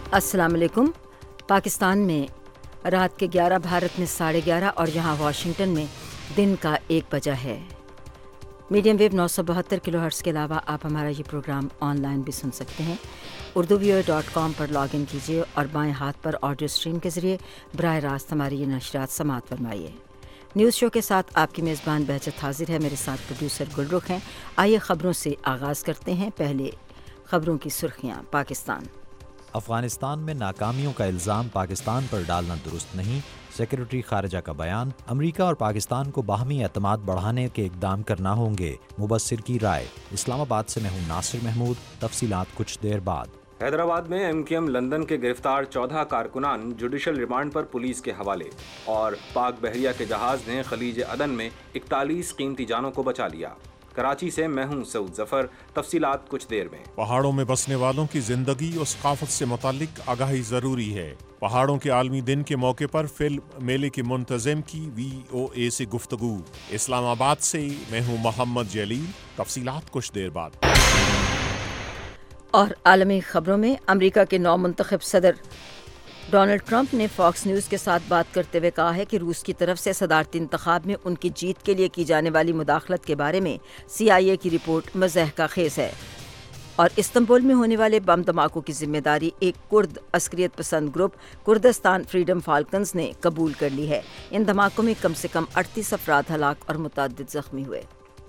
السلام علیکم۔ پاکستان میں رات کے 11، بھارت میں 11:30 اور یہاں واشنگٹن میں دن کا 1 بجا ہے۔ میڈیم ویو 972 کلو ہرٹز کے علاوہ آپ ہمارا یہ پروگرام آن لائن بھی سن سکتے ہیں۔ urduvoa.com پر لاگ ان کیجیے اور بائیں ہاتھ پر آڈیو اسٹریم کے ذریعے براہ راست ہماری یہ نشریات سماعت فرمائیے۔ نیوز شو کے ساتھ آپ کی میزبان بہجت حاضر ہے، میرے ساتھ پروڈیوسر گلرخ ہیں۔ آئیے خبروں سے آغاز کرتے ہیں۔ پہلے خبروں کی سرخیاں۔ پاکستان افغانستان میں ناکامیوں کا الزام پاکستان پر ڈالنا درست نہیں، سیکرٹری خارجہ کا بیان۔ امریکہ اور پاکستان کو باہمی اعتماد بڑھانے کے اقدام کرنا ہوں گے، مبصر کی رائے۔ اسلام آباد سے میں ہوں ناصر محمود، تفصیلات کچھ دیر بعد۔ حیدرآباد میں ایم کیو ایم لندن کے گرفتار 14 کارکنان جوڈیشل ریمانڈ پر پولیس کے حوالے، اور پاک بحریہ کے جہاز نے خلیج عدن میں 41 قیمتی جانوں کو بچا لیا۔ کراچی سے میں ہوں سعود ظفر، تفصیلات کچھ دیر میں۔ پہاڑوں میں بسنے والوں کی زندگی اور ثقافت سے متعلق آگاہی ضروری ہے۔ پہاڑوں کے عالمی دن کے موقع پر فلم میلے کے منتظم کی VOA سے گفتگو۔ اسلام آباد سے میں ہوں محمد جلیل، تفصیلات کچھ دیر بعد۔ اور عالمی خبروں میں امریکہ کے نو منتخب صدر ڈونلڈ ٹرمپ نے فاکس نیوز کے ساتھ بات کرتے ہوئے کہا ہے کہ روس کی طرف سے صدارتی انتخاب میں ان کی جیت کے لیے کی جانے والی مداخلت کے بارے میں CIA کی رپورٹ مضحکہ خیز ہے، اور استنبول میں ہونے والے بم دھماکوں کی ذمہ داری ایک کرد عسکریت پسند گروپ کردستان فریڈم فالکنز نے قبول کر لی ہے۔ ان دھماکوں میں کم سے کم 38 افراد ہلاک اور متعدد زخمی ہوئے۔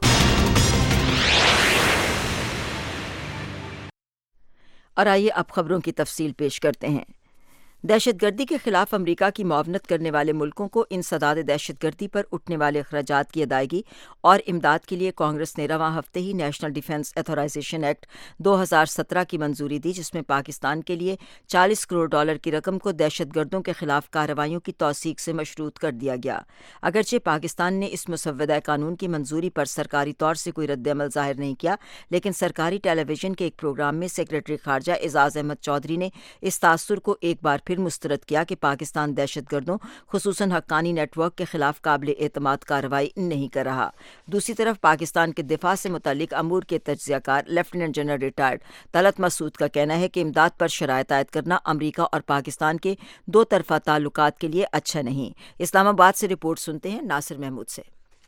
اور آئیے اب خبروں کی تفصیل پیش کرتے ہیں۔ دہشت گردی کے خلاف امریکہ کی معاونت کرنے والے ملکوں کو انسداد دہشت گردی پر اٹھنے والے اخراجات کی ادائیگی اور امداد کے لیے کانگریس نے رواں ہفتے ہی نیشنل ڈیفنس ایتھورائزیشن ایکٹ 2017 کی منظوری دی، جس میں پاکستان کے لیے $40 کروڑ کی رقم کو دہشت گردوں کے خلاف کارروائیوں کی توثیق سے مشروط کر دیا گیا۔ اگرچہ پاکستان نے اس مسودہ قانون کی منظوری پر سرکاری طور سے کوئی رد عمل ظاہر نہیں کیا، لیکن سرکاری ٹیلی ویژن کے ایک پروگرام میں سیکرٹری خارجہ اعزاز احمد چودھری نے اس تاثر کو ایک بار پھر مسترد کیا کہ پاکستان دہشت گردوں خصوصاً حقانی نیٹ ورک کے خلاف قابل اعتماد کارروائی نہیں کر رہا۔ دوسری طرف پاکستان کے دفاع سے متعلق امور کے تجزیہ کار lieutenant general retired Talat Masood کا کہنا ہے کہ امداد پر شرائط عائد کرنا امریکہ اور پاکستان کے دو طرفہ تعلقات کے لیے اچھا نہیں۔ اسلام آباد سے رپورٹ سنتے ہیں ناصر محمود سے۔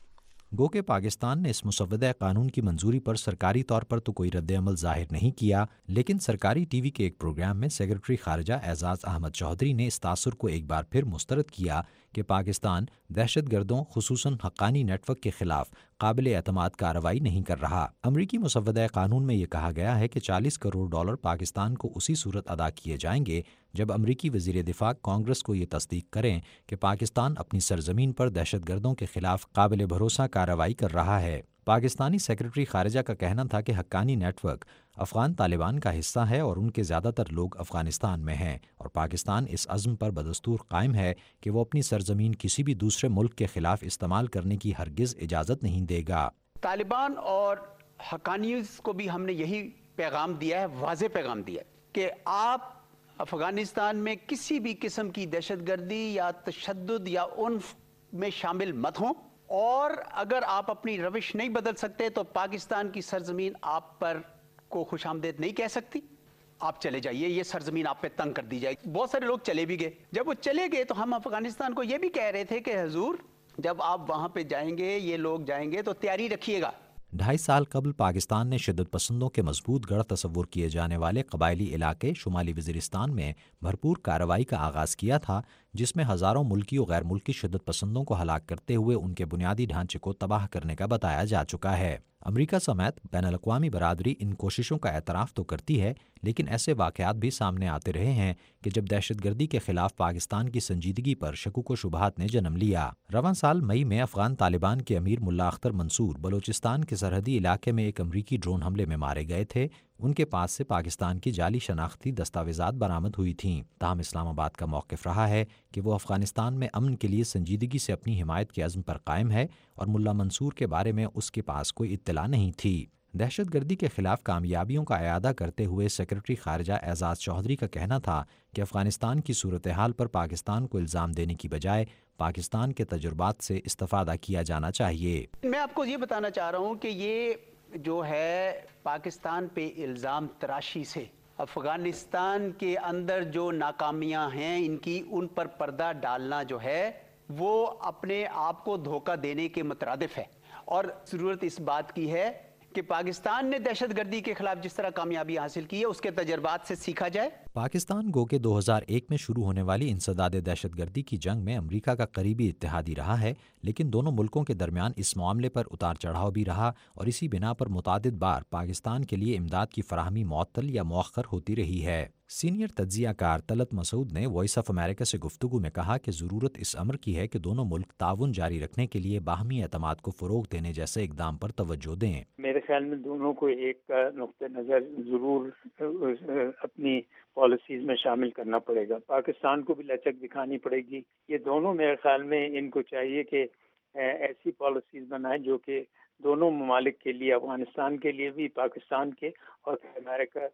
گو کہ پاکستان نے اس مسودہ قانون کی منظوری پر سرکاری طور پر تو کوئی رد عمل ظاہر نہیں کیا، لیکن سرکاری ٹی وی کے ایک پروگرام میں سیکرٹری خارجہ اعزاز احمد چودھری نے اس تاثر کو ایک بار پھر مسترد کیا کہ پاکستان دہشت گردوں خصوصاً حقانی نیٹ ورک کے خلاف قابل اعتماد کارروائی نہیں کر رہا۔ امریکی مسودہ قانون میں یہ کہا گیا ہے کہ $40 کروڑ پاکستان کو اسی صورت ادا کیے جائیں گے جب امریکی وزیر دفاع کانگریس کو یہ تصدیق کریں کہ پاکستان اپنی سرزمین پر دہشت گردوں کے خلاف قابل بھروسہ کارروائی کر رہا ہے۔ پاکستانی سیکرٹری خارجہ کا کہنا تھا کہ حقانی نیٹ ورک افغان طالبان کا حصہ ہے اور ان کے زیادہ تر لوگ افغانستان میں ہیں، اور پاکستان اس عزم پر بدستور قائم ہے کہ وہ اپنی سرزمین کسی بھی دوسرے ملک کے خلاف استعمال کرنے کی ہرگز اجازت نہیں دے گا۔ طالبان اور حقانیز کو بھی ہم نے یہی پیغام دیا ہے، واضح پیغام دیا ہے کہ آپ افغانستان میں کسی بھی قسم کی دہشت گردی یا تشدد یا عنف میں شامل مت ہوں، اور اگر آپ اپنی روش نہیں بدل سکتے تو پاکستان کی سرزمین آپ پر کو خوش آمدید نہیں کہہ سکتی، آپ چلے جائیے، یہ سرزمین آپ پہ تنگ کر دی جائے۔ بہت سارے لوگ چلے بھی گئے۔ جب وہ چلے گئے تو ہم افغانستان کو یہ بھی کہہ رہے تھے کہ حضور جب آپ وہاں پہ جائیں گے، یہ لوگ جائیں گے تو تیاری رکھیے گا۔ 2.5 سال قبل پاکستان نے شدت پسندوں کے مضبوط گڑھ تصور کیے جانے والے قبائلی علاقے شمالی وزیرستان میں بھرپور کارروائی کا آغاز کیا تھا، جس میں ہزاروں ملکی و غیر ملکی شدت پسندوں کو ہلاک کرتے ہوئے ان کے بنیادی ڈھانچے کو تباہ کرنے کا بتایا جا چکا ہے۔ امریکہ سمیت بین الاقوامی برادری ان کوششوں کا اعتراف تو کرتی ہے، لیکن ایسے واقعات بھی سامنے آتے رہے ہیں کہ جب دہشت گردی کے خلاف پاکستان کی سنجیدگی پر شکوک و شبہات نے جنم لیا۔ رواں سال مئی میں افغان طالبان کے امیر ملا اختر منصور بلوچستان کے سرحدی علاقے میں ایک امریکی ڈرون حملے میں مارے گئے تھے۔ ان کے پاس سے پاکستان کی جعلی شناختی دستاویزات برآمد ہوئی تھیں۔ تاہم اسلام آباد کا موقف رہا ہے کہ وہ افغانستان میں امن کے لیے سنجیدگی سے اپنی حمایت کے عزم پر قائم ہے، اور ملا منصور کے بارے میں اس کے پاس کوئی اطلاع نہیں تھی۔ دہشت گردی کے خلاف کامیابیوں کا اعادہ کرتے ہوئے سیکرٹری خارجہ اعزاز چودھری کا کہنا تھا کہ افغانستان کی صورتحال پر پاکستان کو الزام دینے کی بجائے پاکستان کے تجربات سے استفادہ کیا جانا چاہیے۔ میں آپ کو یہ بتانا چاہ رہا ہوں کہ یہ جو ہے پاکستان پہ الزام تراشی سے افغانستان کے اندر جو ناکامیاں ہیں ان کی ان پر پردہ ڈالنا جو ہے وہ اپنے آپ کو دھوکہ دینے کے مترادف ہے، اور ضرورت اس بات کی ہے کہ پاکستان نے دہشت گردی کے خلاف جس طرح کامیابی حاصل کی ہے اس کے تجربات سے سیکھا جائے۔ پاکستان گو کہ 2001 میں شروع ہونے والی انسداد دہشت گردی کی جنگ میں امریکہ کا قریبی اتحادی رہا ہے، لیکن دونوں ملکوں کے درمیان اس معاملے پر اتار چڑھاؤ بھی رہا اور اسی بنا پر متعدد بار پاکستان کے لیے امداد کی فراہمی معطل یا مؤخر ہوتی رہی ہے۔ سینئر تجزیہ کار طلعت مسعود نے وائس آف امریکہ سے گفتگو میں کہا کہ ضرورت اس امر کی ہے کہ دونوں ملک تعاون جاری رکھنے کے لیے باہمی اعتماد کو فروغ دینے جیسے اقدام پر توجہ دیں۔ میرے خیال میں دونوں کو ایک نقطہ نظر ضرور اپنی پالیسیز میں شامل کرنا پڑے گا، پاکستان کو بھی لچک دکھانی پڑے گی۔ یہ دونوں میرے خیال میں ان کو چاہیے کہ ایسی پالیسیز بنائیں جو کہ دونوں ممالک کے لیے، افغانستان کے لیے بھی، پاکستان کے اور امریکہ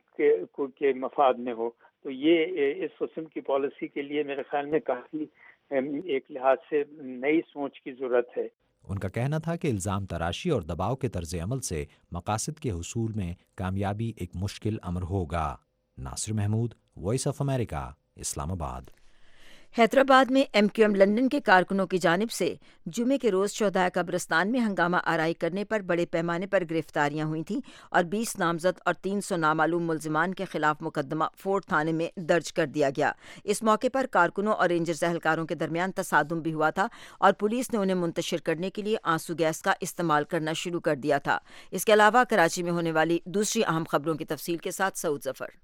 کے مفاد میں ہو۔ تو یہ اس قسم کی پالیسی کے لیے میرے خیال میں کافی ایک لحاظ سے نئی سوچ کی ضرورت ہے۔ ان کا کہنا تھا کہ الزام تراشی اور دباؤ کے طرز عمل سے مقاصد کے حصول میں کامیابی ایک مشکل امر ہوگا۔ Nasir Mahmood, voice of America, Islamabad. Hyderabad میں ایم کیو ایم لندن کے کارکنوں کی جانب سے جمعے کے روز شہدائے قبرستان میں ہنگامہ آرائی کرنے پر بڑے پیمانے پر گرفتاریاں ہوئی تھیں اور 20 نامزد اور 300 نامعلوم ملزمان کے خلاف مقدمہ فورٹ تھانے میں درج کر دیا گیا۔ اس موقع پر کارکنوں اور رینجرز اہلکاروں کے درمیان تصادم بھی ہوا تھا اور پولیس نے انہیں منتشر کرنے کے لیے آنسو گیس کا استعمال کرنا شروع کر دیا تھا۔ اس کے علاوہ کراچی میں ہونے والی دوسری اہم خبروں کی تفصیل کے ساتھ سعود ظفر۔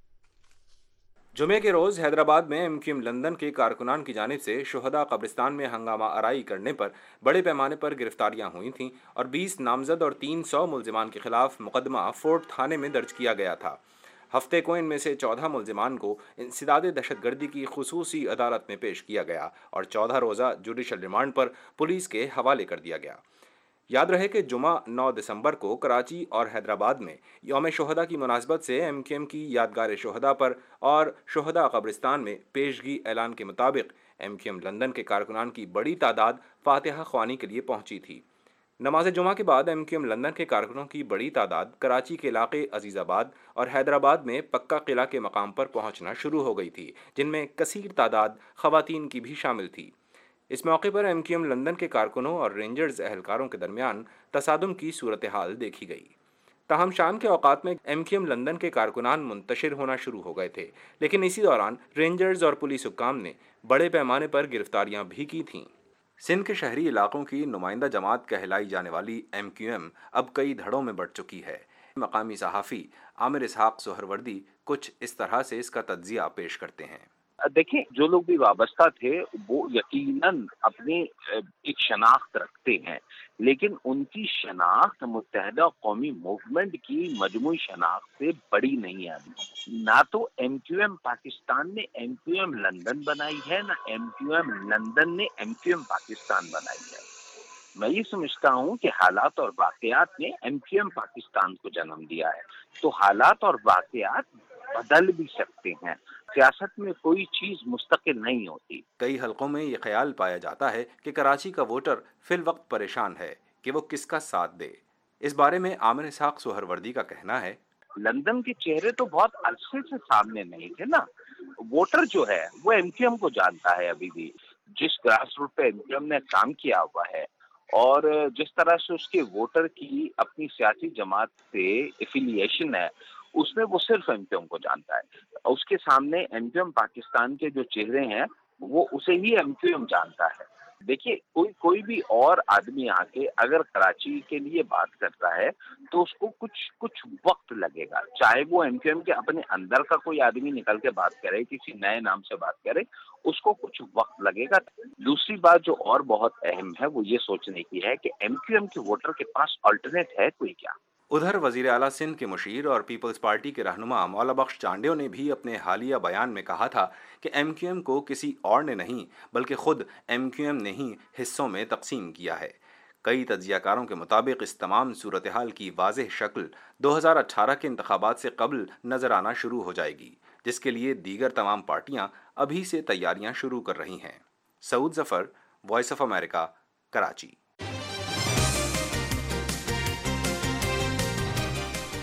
جمعے کے روز حیدرآباد میں ایم کیو ایم لندن کے کارکنان کی جانب سے شہداء قبرستان میں ہنگامہ آرائی کرنے پر بڑے پیمانے پر گرفتاریاں ہوئی تھیں اور 20 نامزد اور 300 ملزمان کے خلاف مقدمہ فورٹ تھانے میں درج کیا گیا تھا۔ ہفتے کو ان میں سے 14 ملزمان کو انسداد دہشت گردی کی خصوصی عدالت میں پیش کیا گیا اور 14 روزہ جوڈیشل ریمانڈ پر پولیس کے حوالے کر دیا گیا۔ یاد رہے کہ جمعہ 9 دسمبر کو کراچی اور حیدرآباد میں یوم شہداء کی مناسبت سے ایم کیو ایم کی یادگار شہداء پر اور شہداء قبرستان میں پیشگی اعلان کے مطابق ایم کیو ایم لندن کے کارکنان کی بڑی تعداد فاتحہ خوانی کے لیے پہنچی تھی۔ نماز جمعہ کے بعد ایم کیو ایم لندن کے کارکنوں کی بڑی تعداد کراچی کے علاقے عزیز آباد اور حیدرآباد میں پکا قلعہ کے مقام پر پہنچنا شروع ہو گئی تھی، جن میں کثیر تعداد خواتین کی بھی شامل تھی۔ اس موقع پر ایم کیو ایم لندن کے کارکنوں اور رینجرز اہلکاروں کے درمیان تصادم کی صورتحال دیکھی گئی۔ تاہم شام کے اوقات میں ایم کیو ایم لندن کے کارکنان منتشر ہونا شروع ہو گئے تھے، لیکن اسی دوران رینجرز اور پولیس حکام نے بڑے پیمانے پر گرفتاریاں بھی کی تھیں۔ سندھ کے شہری علاقوں کی نمائندہ جماعت کہلائی جانے والی ایم کیو ایم اب کئی دھڑوں میں بٹ چکی ہے۔ مقامی صحافی عامر اسحاق سہروردی کچھ اس طرح سے اس کا تجزیہ پیش کرتے ہیں۔ دیکھیں، جو لوگ بھی وابستہ تھے وہ یقیناً اپنی ایک شناخت رکھتے ہیں، لیکن ان کی شناخت متحدہ قومی موومنٹ کی مجموعی شناخت سے بڑی نہیں ہے۔ نہ تو ایم کیو ایم پاکستان نے ایم کیو ایم لندن بنائی ہے، نہ ایم کیو ایم لندن نے ایم کیو ایم پاکستان بنائی ہے۔ میں یہ سمجھتا ہوں کہ حالات اور واقعات نے ایم کیو ایم پاکستان کو جنم دیا ہے، تو حالات اور واقعات بدل بھی سکتے ہیں۔ سیاست میں کوئی چیز مستقل نہیں ہوتی۔ کئی حلقوں میں یہ خیال پایا جاتا ہے کہ کراچی کا ووٹر فی الوقت پریشان ہے کہ وہ کس کا ساتھ دے۔ اس بارے میں عامر اسحاق سہروردی کا کہنا ہے، لندن کے چہرے تو بہت عرصے سے سامنے نہیں تھے نا۔ ووٹر جو ہے وہ ایم کیو ایم کو جانتا ہے، ابھی بھی جس گراس روٹ پہ ایم کیو ایم نے کام کیا ہوا ہے اور جس طرح سے اس کے ووٹر کی اپنی سیاسی جماعت سے ایفیلیشن ہے، اس میں وہ صرف ایم کیو ایم کو جانتا ہے۔ اس کے سامنے ایم کیو ایم پاکستان کے جو چہرے ہیں وہ اسے ہی ایم کیو ایم جانتا ہے۔ دیکھیے، کوئی بھی اور آدمی آ کے اگر کراچی کے لیے بات کرتا ہے تو اس کو کچھ وقت لگے گا، چاہے وہ ایم کیو ایم کے اپنے اندر کا کوئی آدمی نکل کے بات کرے، کسی نئے نام سے بات کرے، اس کو کچھ وقت لگے گا۔ دوسری بات جو اور بہت اہم ہے وہ یہ سوچنے کی ہے کہ ایم کیو ایم کے ووٹر کے پاس آلٹرنیٹ ہے کوئی کیا؟ ادھر وزیر اعلیٰ سندھ کے مشیر اور پیپلز پارٹی کے رہنما مولا بخش چانڈیو نے بھی اپنے حالیہ بیان میں کہا تھا کہ ایم کیو ایم کو کسی اور نے نہیں بلکہ خود ایم کیو ایم نے ہی حصوں میں تقسیم کیا ہے۔ کئی تجزیہ کاروں کے مطابق اس تمام صورتحال کی واضح شکل 2018 کے انتخابات سے قبل نظر آنا شروع ہو جائے گی، جس کے لیے دیگر تمام پارٹیاں ابھی سے تیاریاں شروع کر رہی ہیں۔ Saud Zafar, voice of America, Karachi.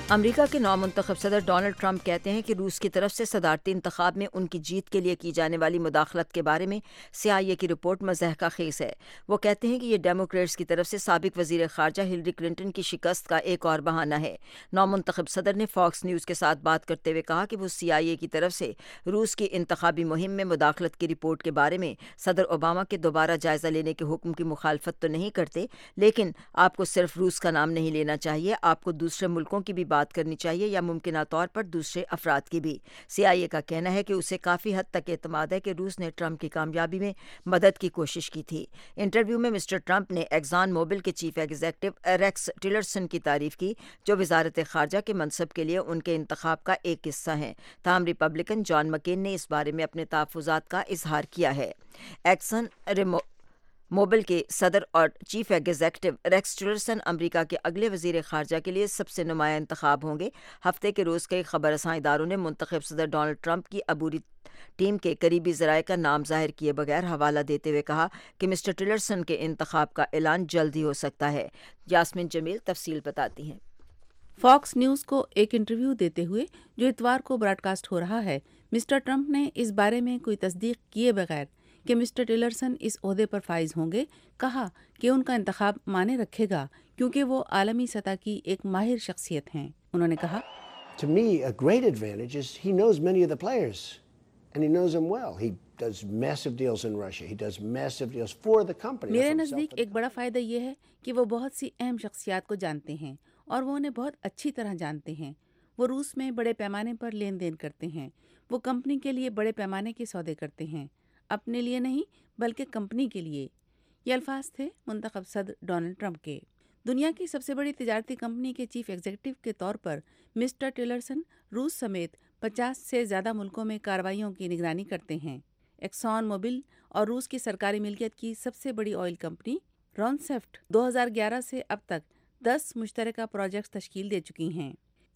امریکہ کے نومنتخب صدر ڈونلڈ ٹرمپ کہتے ہیں کہ روس کی طرف سے صدارتی انتخاب میں ان کی جیت کے لیے کی جانے والی مداخلت کے بارے میں CIA کی رپورٹ مضحکہ خیز ہے۔ وہ کہتے ہیں کہ یہ ڈیموکریٹس کی طرف سے سابق وزیر خارجہ ہلری کلنٹن کی شکست کا ایک اور بہانہ ہے۔ نومنتخب صدر نے فاکس نیوز کے ساتھ بات کرتے ہوئے کہا کہ وہ CIA کی طرف سے روس کی انتخابی مہم میں مداخلت کی رپورٹ کے بارے میں صدر اوباما کے دوبارہ جائزہ لینے کے حکم کی مخالفت تو نہیں کرتے، لیکن آپ کو صرف روس کا نام نہیں لینا چاہیے، آپ کو دوسرے ملکوں کی بھی بات کرنی چاہیے یا ممکنہ طور پر دوسرے افراد کی بھی۔ CIA کا کہنا ہے کہ اسے کافی حد تک اعتماد ہے کہ روس نے ٹرمپ کی کامیابی میں مدد کی کوشش کی تھی۔ انٹرویو میں مسٹر ٹرمپ نے ایگزان موبل کے چیف ایگزیکٹو ریکس ٹیلرسن کی تعریف کی، جو وزارت خارجہ کے منصب کے لیے ان کے انتخاب کا ایک حصہ ہیں۔ تاہم ریپبلکن جان مکین نے اس بارے میں اپنے تحفظات کا اظہار کیا ہے۔ ایگزان موبل کے صدر اور چیف ایگزیکٹو ریکس ٹیلرسن امریکہ کے اگلے وزیر خارجہ کے لیے سب سے نمایاں انتخاب ہوں گے۔ ہفتے کے روز کئی خبر رساں اداروں نے منتخب صدر ڈونلڈ ٹرمپ کی عبوری ٹیم کے قریبی ذرائع کا نام ظاہر کیے بغیر حوالہ دیتے ہوئے کہا کہ مسٹر ٹیلرسن کے انتخاب کا اعلان جلد ہی ہو سکتا ہے۔ یاسمین جمیل تفصیل بتاتی ہیں۔ فاکس نیوز کو ایک انٹرویو دیتے ہوئے جو اتوار کو براڈ کاسٹ ہو رہا ہے، مسٹر ٹرمپ نے اس بارے میں کوئی تصدیق کیے بغیر کہ مسٹر ٹیلرسن اس عہدے پر فائز ہوں گے کہا کہ ان کا انتخاب معنی رکھے گا کیونکہ وہ عالمی سطح کی ایک ماہر شخصیت ہیں۔ انہوں نے کہا To me, a great advantage is he knows many of the players, and he knows them well. He does massive deals in Russia. He does massive deals for the company. میرے نزدیک ایک بڑا فائدہ یہ ہے کہ وہ بہت سی اہم شخصیات کو جانتے ہیں اور وہ انہیں بہت اچھی طرح جانتے ہیں۔ وہ روس میں بڑے پیمانے پر لین دین کرتے ہیں، وہ کمپنی کے لیے بڑے پیمانے کے سودے کرتے ہیں، اپنے لیے نہیں بلکہ کمپنی کے لیے۔ یہ الفاظ تھے منتخب صدر ڈونلڈ ٹرمپ کے۔ دنیا کی سب سے بڑی تجارتی کمپنی کے چیف ایگزیکٹو کے طور پر مسٹر ٹیلرسن روس سمیت 50 سے زیادہ ملکوں میں کارروائیوں کی نگرانی کرتے ہیں۔ ایکسان موبل اور روس کی سرکاری ملکیت کی سب سے بڑی آئل کمپنی رونسفٹ 2011 سے اب تک 10 مشترکہ پروجیکٹس تشکیل دے چکی ہیں۔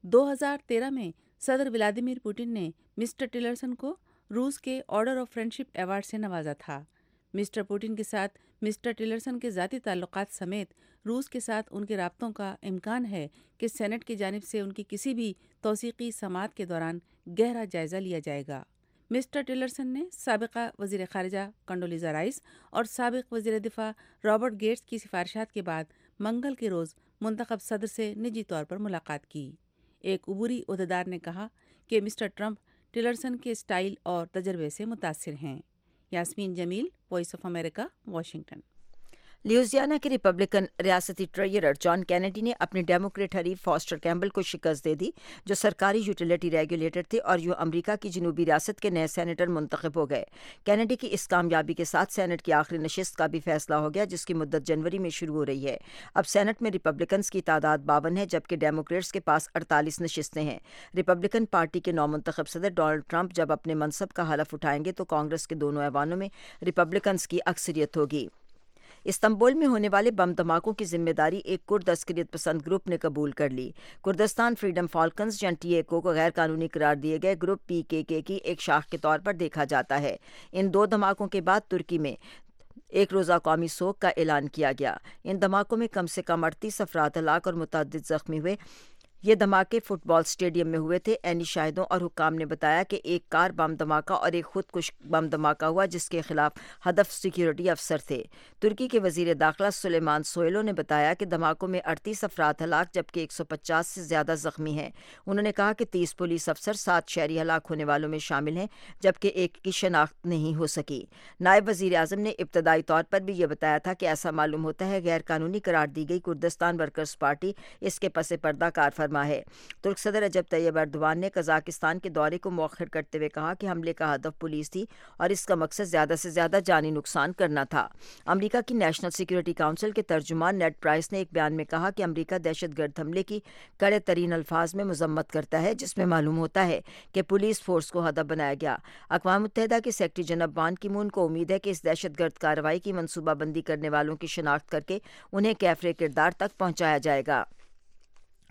2013 میں صدر ولادیمیر پوٹن نے مسٹر ٹیلرسن کو روس کے آرڈر آف فرینڈشپ ایوارڈ سے نوازا تھا۔ مسٹر پوٹن کے ساتھ مسٹر ٹیلرسن کے ذاتی تعلقات سمیت روس کے ساتھ ان کے رابطوں کا امکان ہے کہ سینٹ کی جانب سے ان کی کسی بھی توثیقی سماعت کے دوران گہرا جائزہ لیا جائے گا۔ مسٹر ٹیلرسن نے سابقہ وزیر خارجہ کنڈولیزا رائس اور سابق وزیر دفاع رابرٹ گیٹس کی سفارشات کے بعد منگل کے روز منتخب صدر سے نجی طور پر ملاقات کی۔ ایک عبوری عہدیدار نے کہا کہ مسٹر ٹرمپ ٹیلرسن کے اسٹائل اور تجربے سے متاثر ہیں۔ Yasmeen Jamil, voice of America, Washington. Louisiana کے ریپبلکن ریاستی ٹریجرر جان کینیڈی نے اپنے ڈیموکریٹ حریف فاسٹر کیمبل کو شکست دے دی، جو سرکاری یوٹیلیٹی ریگولیٹر تھے اور جو امریکہ کی جنوبی ریاست کے نئے سینیٹر منتخب ہو گئے۔ کینیڈی کی اس کامیابی کے ساتھ سینٹ کی آخری نشست کا بھی فیصلہ ہو گیا، جس کی مدت جنوری میں شروع ہو رہی ہے۔ اب سینٹ میں ریپبلکنز کی تعداد 52 ہے، جبکہ ڈیموکریٹس کے پاس 48 نشستیں ہیں۔ ریپبلکن پارٹی کے نومنتخب صدر ڈونلڈ ٹرمپ جب اپنے منصب کا حلف اٹھائیں گے تو کانگریس کے دونوں ایوانوں میں ریپبلکنز کی اکثریت ہوگی۔ استنبول میں ہونے والے بم دھماکوں کی ذمہ داری ایک کرد عسکریت پسند گروپ نے قبول کر لی۔ کردستان فریڈم فالکنز یا TAK کو غیر قانونی قرار دیے گئے گروپ PKK کی ایک شاخ کے طور پر دیکھا جاتا ہے۔ ان 2 دھماکوں کے بعد ترکی میں ایک روزہ قومی سوگ کا اعلان کیا گیا۔ ان دھماکوں میں کم سے کم 38 افراد ہلاک اور متعدد زخمی ہوئے۔ یہ دھماکے فٹ بال اسٹیڈیم میں ہوئے تھے۔ عینی شاہدوں اور حکام نے بتایا کہ ایک کار بم دھماکہ اور ایک خودکش بم دھماکہ ہوا، جس کے خلاف ہدف سیکیورٹی افسر تھے۔ ترکی کے وزیر داخلہ سلیمان سویلو نے بتایا کہ دھماکوں میں 38 افراد ہلاک جبکہ 150 سے زیادہ زخمی ہیں۔ انہوں نے کہا کہ 30 پولیس افسر 7 شہری ہلاک ہونے والوں میں شامل ہیں، جبکہ ایک کی شناخت نہیں ہو سکی۔ نائب وزیر اعظم نے ابتدائی طور پر بھی یہ بتایا تھا کہ ایسا معلوم ہوتا ہے غیر قانونی قرار دی گئی کردستان ورکرز پارٹی اس کے پس پردہ کار فرما ہے۔ ترک صدر رجب طیب ایردوان نے قزاقستان کے دورے کو مؤخر کرتے ہوئے کہا کہ حملے کا ہدف پولیس تھی اور اس کا مقصد زیادہ سے زیادہ جانی نقصان کرنا تھا۔ امریکہ کی نیشنل سیکیورٹی کونسل کے ترجمان نیڈ پرائس نے ایک بیان میں کہا کہ امریکہ دہشت گرد حملے کی کڑے ترین الفاظ میں مذمت کرتا ہے، جس میں معلوم ہوتا ہے کہ پولیس فورس کو ہدف بنایا گیا۔ اقوام متحدہ کے سیکرٹری جناب بان کی مون کو امید ہے کہ اس دہشت گرد کارروائی کی منصوبہ بندی کرنے والوں کی شناخت کر کے انہیں کیفر کردار تک پہنچایا جائے گا۔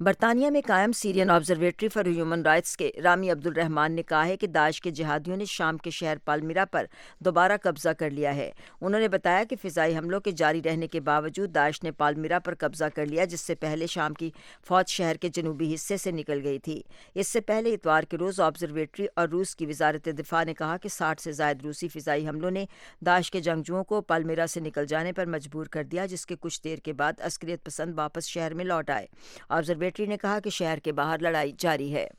برطانیہ میں قائم Syrian observatory for human rights کے رامی عبدالرحمان نے کہا ہے کہ داعش کے جہادیوں نے شام کے شہر پالمیرا پر دوبارہ قبضہ کر لیا ہے۔ انہوں نے بتایا کہ فضائی حملوں کے جاری رہنے کے باوجود داعش نے پالمیرا پر قبضہ کر لیا، جس سے پہلے شام کی فوج شہر کے جنوبی حصے سے نکل گئی تھی۔ اس سے پہلے اتوار کے روز آبزرویٹری اور روس کی وزارت دفاع نے کہا کہ 60 سے زائد روسی فضائی حملوں نے داعش کے جنگجوؤں کو پالمیرا سے نکل جانے پر مجبور کر دیا، جس کے کچھ دیر کے بعد عسکریت پسند واپس شہر میں لوٹ آئے۔ آبزرویٹری نے کہا کہ شہر کے باہر لڑائی جاری ہے۔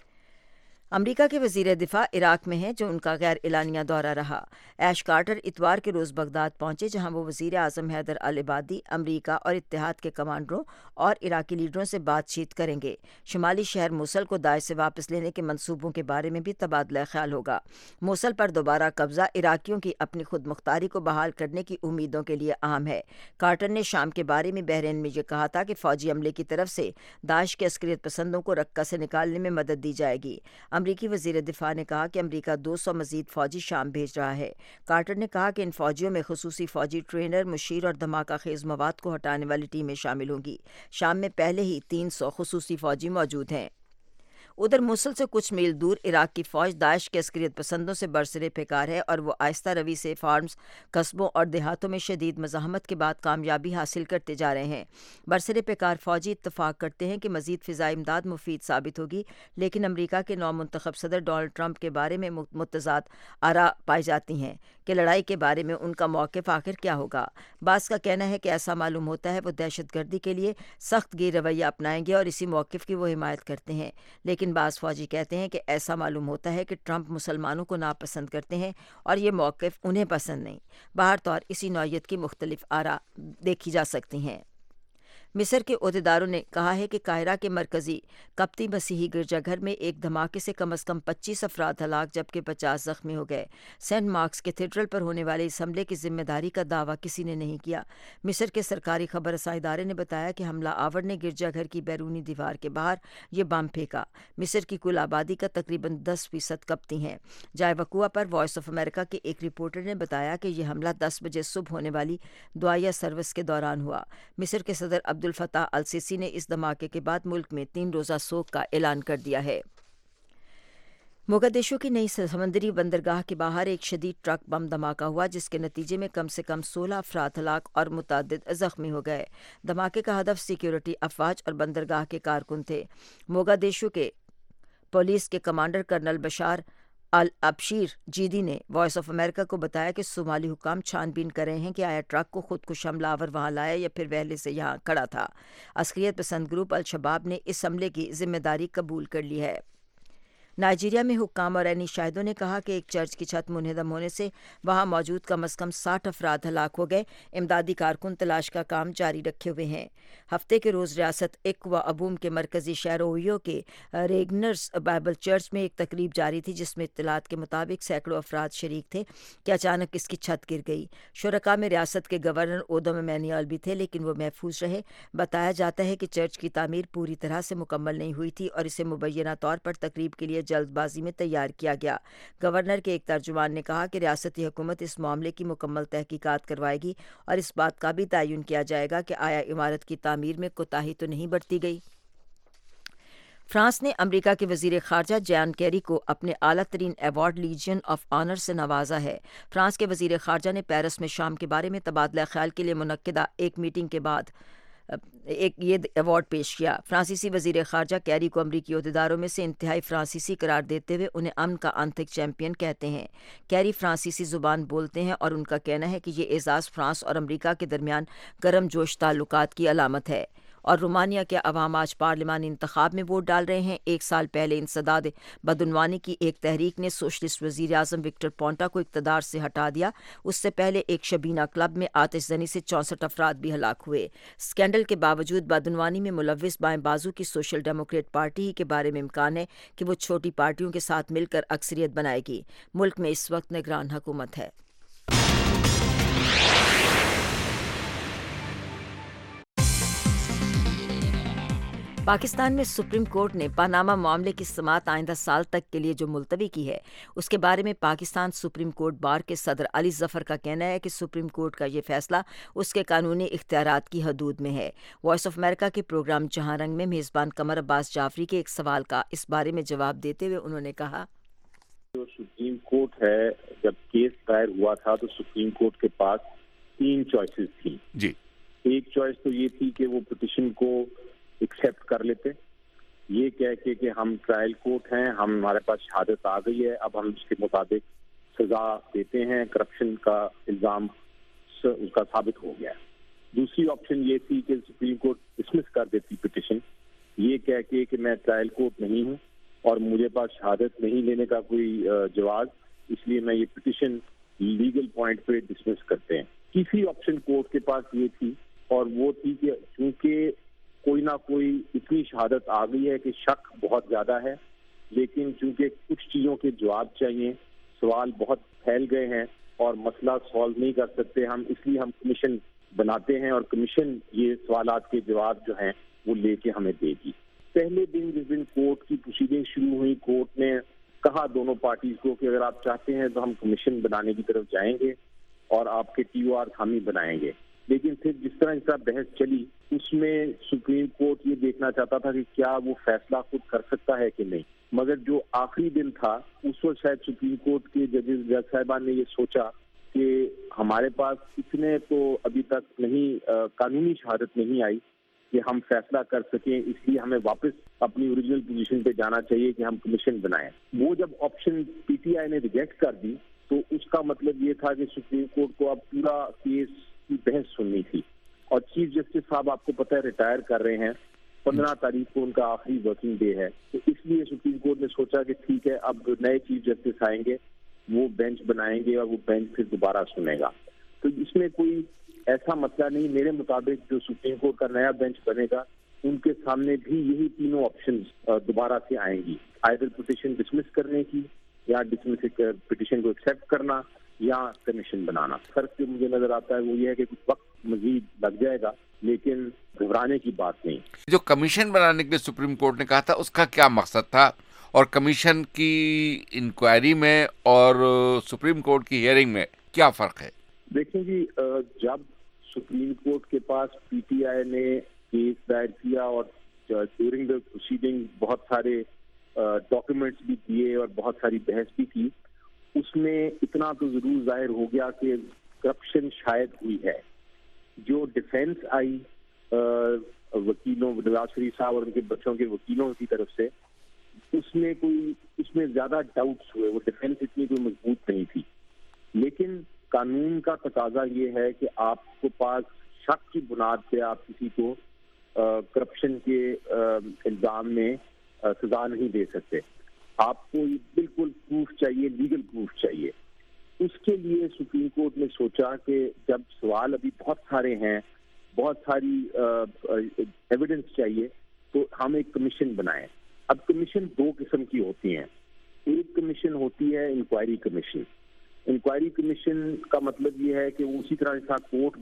امریکہ کے وزیر دفاع عراق میں ہیں، جو ان کا غیر اعلانیہ دورہ رہا۔ ایش کارٹر اتوار کے روز بغداد پہنچے، جہاں وہ وزیر اعظم حیدر العبادی، امریکہ اور اتحاد کے کمانڈروں اور عراقی لیڈروں سے بات چیت کریں گے۔ شمالی شہر موصل کو داعش سے واپس لینے کے منصوبوں کے بارے میں بھی تبادلہ خیال ہوگا۔ موصل پر دوبارہ قبضہ عراقیوں کی اپنی خود مختاری کو بحال کرنے کی امیدوں کے لیے اہم ہے۔ کارٹر نے شام کے بارے میں بحرین میں یہ کہا تھا کہ فوجی عملے کی طرف سے داعش کے عسکریت پسندوں کو رقہ سے نکالنے میں مدد دی جائے گی۔ امریکی وزیر دفاع نے کہا کہ امریکہ 200 مزید فوجی شام بھیج رہا ہے۔ کارٹر نے کہا کہ ان فوجیوں میں خصوصی فوجی ٹرینر، مشیر اور دھماکہ خیز مواد کو ہٹانے والی ٹیمیں شامل ہوں گی۔ شام میں پہلے ہی 300 خصوصی فوجی موجود ہیں۔ ادھر موصل سے کچھ میل دور عراق کی فوج داعش کے عسکریت پسندوں سے برسرے پیکار ہے، اور وہ آہستہ روی سے فارمز، قصبوں اور دیہاتوں میں شدید مزاحمت کے بعد کامیابی حاصل کرتے جا رہے ہیں۔ برسرے پیکار فوجی اتفاق کرتے ہیں کہ مزید فضائی امداد مفید ثابت ہوگی، لیکن امریکہ کے نو منتخب صدر ڈونلڈ ٹرمپ کے بارے میں متضاد آراء پائی جاتی ہیں کہ لڑائی کے بارے میں ان کا موقف آخر کیا ہوگا۔ بعض کا کہنا ہے کہ ایسا معلوم ہوتا ہے وہ دہشت گردی کے لیے سخت گیر رویہ اپنائیں گے اور اسی موقف کی وہ حمایت کرتے ہیں، لیکن بعض فوجی کہتے ہیں کہ ایسا معلوم ہوتا ہے کہ ٹرمپ مسلمانوں کو ناپسند کرتے ہیں اور یہ موقف انہیں پسند نہیں۔ بہرطور اسی نوعیت کی مختلف آراء دیکھی جا سکتی ہیں۔ مصر کے عہدیداروں نے کہا ہے کہ قاہرہ کے مرکزی قبطی مسیحی گرجا گھر میں ایک دھماکے سے کم از کم 25 افراد ہلاک جبکہ 50 زخمی ہو گئے۔ سینٹ مارکس کیتھیڈرل پر ہونے والے اس حملے کی ذمہ داری کا دعویٰ کسی نے نہیں کیا۔ مصر کے سرکاری خبر رساں ادارے نے بتایا کہ حملہ آور نے گرجا گھر کی بیرونی دیوار کے باہر یہ بم پھینکا۔ مصر کی کل آبادی کا تقریباً 10% قبطی ہیں۔ جائے وقوع پر وائس آف امریکہ کے ایک رپورٹر نے بتایا کہ یہ حملہ 10 بجے صبح ہونے والی دعائیہ سروس کے دوران ہوا۔ مصر کے صدر عبدالفتاح السیسی نے اس دھماکے کے بعد ملک میں 3 روزہ سوگ کا اعلان کر دیا ہے۔ موگادیشو کی نئی سمندری بندرگاہ کے باہر ایک شدید ٹرک بم دھماکہ ہوا، جس کے نتیجے میں کم سے کم 16 افراد ہلاک اور متعدد زخمی ہو گئے۔ دھماکے کا ہدف سیکیورٹی افواج اور بندرگاہ کے کارکن تھے۔ موگادیشو کے پولیس کے کمانڈر کرنل بشار الابشیر جیدی نے وائس آف امریکہ کو بتایا کہ صومالی حکام چھان بین کر رہے ہیں کہ آیا ٹرک کو خودکش حملہ آور وہاں لایا یا پھر پہلے سے یہاں کھڑا تھا۔ عسکریت پسند گروپ الشباب نے اس حملے کی ذمہ داری قبول کر لی ہے۔ نائجیریا میں حکام اور عینی شاہدوں نے کہا کہ ایک چرچ کی چھت منہدم ہونے سے وہاں موجود کم از کم 60 افراد ہلاک ہو گئے۔ امدادی کارکن تلاش کا کام جاری رکھے ہوئے ہیں۔ ہفتے کے روز ریاست ایکوا ابوم کے مرکزی شہر اوہیو کے ریگنرز بائبل چرچ میں ایک تقریب جاری تھی، جس میں اطلاعات کے مطابق سینکڑوں افراد شریک تھے کہ اچانک اس کی چھت گر گئی۔ شرکاء میں ریاست کے گورنر اودم مینیال بھی تھے، لیکن وہ محفوظ رہے۔ بتایا جاتا ہے کہ چرچ کی تعمیر پوری طرح سے مکمل نہیں ہوئی تھی اور اسے مبینہ طور پر تقریب کے لیے جلد بازی میں تیار کیا گیا۔ گورنر کے ایک ترجمان نے کہا کہ ریاستی حکومت اس معاملے کی مکمل تحقیقات کروائے گی اور اس بات کا بھی تعین کیا جائے گا کہ آیا عمارت کی تعمیر میں کوتاہی تو نہیں برتی گئی۔ فرانس نے امریکہ کے وزیر خارجہ جان کیری کو اپنے اعلیٰ ترین ایوارڈ لیجن آف آنر سے نوازا ہے۔ فرانس کے وزیر خارجہ نے پیرس میں شام کے بارے میں تبادلہ خیال کے لیے منعقدہ ایک میٹنگ کے بعد یہ ایوارڈ پیش کیا۔ فرانسیسی وزیر خارجہ کیری کو امریکی عہدیداروں میں سے انتہائی فرانسیسی قرار دیتے ہوئے انہیں امن کا آنتھک چیمپئن کہتے ہیں۔ کیری فرانسیسی زبان بولتے ہیں اور ان کا کہنا ہے کہ یہ اعزاز فرانس اور امریکہ کے درمیان گرم جوش تعلقات کی علامت ہے۔ اور رومانیہ کے عوام آج پارلیمانی انتخاب میں ووٹ ڈال رہے ہیں۔ 1 سال پہلے انسداد بدعنوانی کی ایک تحریک نے سوشلسٹ وزیر اعظم وکٹر پونٹا کو اقتدار سے ہٹا دیا۔ اس سے پہلے ایک شبینہ کلب میں آتش زنی سے 64 افراد بھی ہلاک ہوئے۔ اسکینڈل کے باوجود بدعنوانی میں ملوث بائیں بازو کی سوشل ڈیموکریٹ پارٹی ہی کے بارے میں امکان ہے کہ وہ چھوٹی پارٹیوں کے ساتھ مل کر اکثریت بنائے گی۔ ملک میں اس وقت نگران حکومت ہے۔ پاکستان میں سپریم کورٹ نے پاناما معاملے کی سماعت آئندہ سال تک کے لیے جو ملتوی کی ہے اس کے بارے میں پاکستان سپریم کورٹ بار کے صدر علی ظفر کا کہنا ہے کہ سپریم کورٹ کا یہ فیصلہ اس کے قانونی اختیارات کی حدود میں ہے۔ وائس آف امریکہ کے پروگرام جہاں رنگ میں میزبان قمر عباس جعفری کے ایک سوال کا اس بارے میں جواب دیتے ہوئے انہوں نے کہا، جو سپریم کورٹ ہے، جب کیس دائر ہوا تھا تو سپریم کورٹ کے پاس 3 چوائسز تھیں جی۔ ایک چوائس تو یہ تھی کہ وہ پٹیشن کو ایکسیپٹ کر لیتے، یہ کہہ کے کہ ہم ٹرائل کورٹ ہیں، ہمارے پاس شہادت آ گئی ہے، اب ہم اس کے مطابق سزا دیتے ہیں، کرپشن کا الزام اس کا ثابت ہو گیا ہے۔ دوسری آپشن یہ تھی کہ سپریم کورٹ ڈسمس کر دیتی پٹیشن، یہ کہہ کے کہ میں ٹرائل کورٹ نہیں ہوں اور مجھے پاس شہادت نہیں لینے کا کوئی جواز، اس لیے میں یہ پٹیشن لیگل پوائنٹ پہ ڈسمس کرتے ہیں۔ تیسری آپشن کورٹ کے پاس یہ تھی، اور وہ تھی کہ چونکہ کوئی نہ کوئی اتنی شہادت آ گئی ہے کہ شک بہت زیادہ ہے، لیکن چونکہ کچھ چیزوں کے جواب چاہیے، سوال بہت پھیل گئے ہیں اور مسئلہ سالو نہیں کر سکتے ہم، اس لیے ہم کمیشن بناتے ہیں اور کمیشن یہ سوالات کے جواب جو ہیں وہ لے کے ہمیں دے گی۔ پہلے دن جس دن کورٹ کی پروسیڈنگ شروع ہوئی، کورٹ نے کہا دونوں پارٹیز کو کہ اگر آپ چاہتے ہیں تو ہم کمیشن بنانے کی طرف جائیں گے اور آپ کے ٹی او آر ہم ہی بنائیں گے۔ لیکن پھر جس طرح بحث چلی اس میں سپریم کورٹ یہ دیکھنا چاہتا تھا کہ کیا وہ فیصلہ خود کر سکتا ہے کہ نہیں، مگر جو آخری دن تھا اس وقت شاید سپریم کورٹ کے جج صاحبان نے یہ سوچا کہ ہمارے پاس اتنے تو ابھی تک نہیں قانونی شہادت نہیں آئی کہ ہم فیصلہ کر سکیں، اس لیے ہمیں واپس اپنی اوریجنل پوزیشن پہ جانا چاہیے کہ ہم کمیشن بنائیں۔ وہ جب آپشن پی ٹی آئی نے ریجیکٹ کر دی تو اس کا مطلب یہ تھا کہ سپریم کورٹ کو اب پورا کیس کی بحث سننی تھی، اور چیف جسٹس صاحب آپ کو پتہ ہے ریٹائر کر رہے ہیں، 15 تاریخ کو ان کا آخری ورکنگ ڈے ہے، تو اس لیے سپریم کورٹ نے سوچا کہ ٹھیک ہے اب نئے چیف جسٹس آئیں گے، وہ بینچ بنائیں گے اور وہ بینچ پھر دوبارہ سنے گا۔ تو اس میں کوئی ایسا مسئلہ نہیں، میرے مطابق جو سپریم کورٹ کا نیا بینچ بنے گا ان کے سامنے بھی یہی تینوں آپشنز دوبارہ سے آئیں گی، آئدر پٹیشن ڈسمس کرنے کی یا پٹیشن کو ایکسیپٹ کرنا یا کمیشن بنانا۔ فرق جو مجھے نظر آتا ہے وہ یہ ہے کہ کچھ وقت مزید لگ جائے گا، لیکن گھبرانے کی بات نہیں۔ جو کمیشن بنانے کے لیے سپریم کورٹ نے کہا تھا اس کا کیا مقصد تھا، اور کمیشن کی انکوائری میں اور سپریم کورٹ کی ہیئرنگ میں کیا فرق ہے؟ دیکھیں جی، جب سپریم کورٹ کے پاس پی ٹی آئی نے کیس دائر کیا اور ڈیورنگ دا پروسیڈنگ بہت سارے ڈاکیومنٹس بھی دیے اور بہت ساری بحث بھی کی، اس میں اتنا تو ضرور ظاہر ہو گیا کہ کرپشن شاید ہوئی ہے۔ جو ڈیفینس آئی وکیلوں نواز شریف صاحب اور ان کے بچوں کے وکیلوں کی طرف سے، اس میں زیادہ ڈاؤٹس ہوئے، وہ ڈیفینس اتنی کوئی مضبوط نہیں تھی، لیکن قانون کا تقاضا یہ ہے کہ آپ کو پاس شک کی بنیاد پہ آپ کسی کو کرپشن کے الزام میں سزا نہیں دے سکتے، آپ کو بالکل پروف چاہیے، لیگل پروف چاہیے۔ اس کے لیے سپریم کورٹ نے سوچا کہ جب سوال ابھی بہت سارے ہیں، بہت ساری ایویڈنس چاہیے، تو ہم ایک کمیشن بنائیں۔ اب کمیشن 2 قسم کی ہوتی ہیں، ایک کمیشن ہوتی ہے انکوائری کمیشن۔ انکوائری کمیشن کا مطلب یہ ہے کہ وہ اسی طرح جیسا کورٹ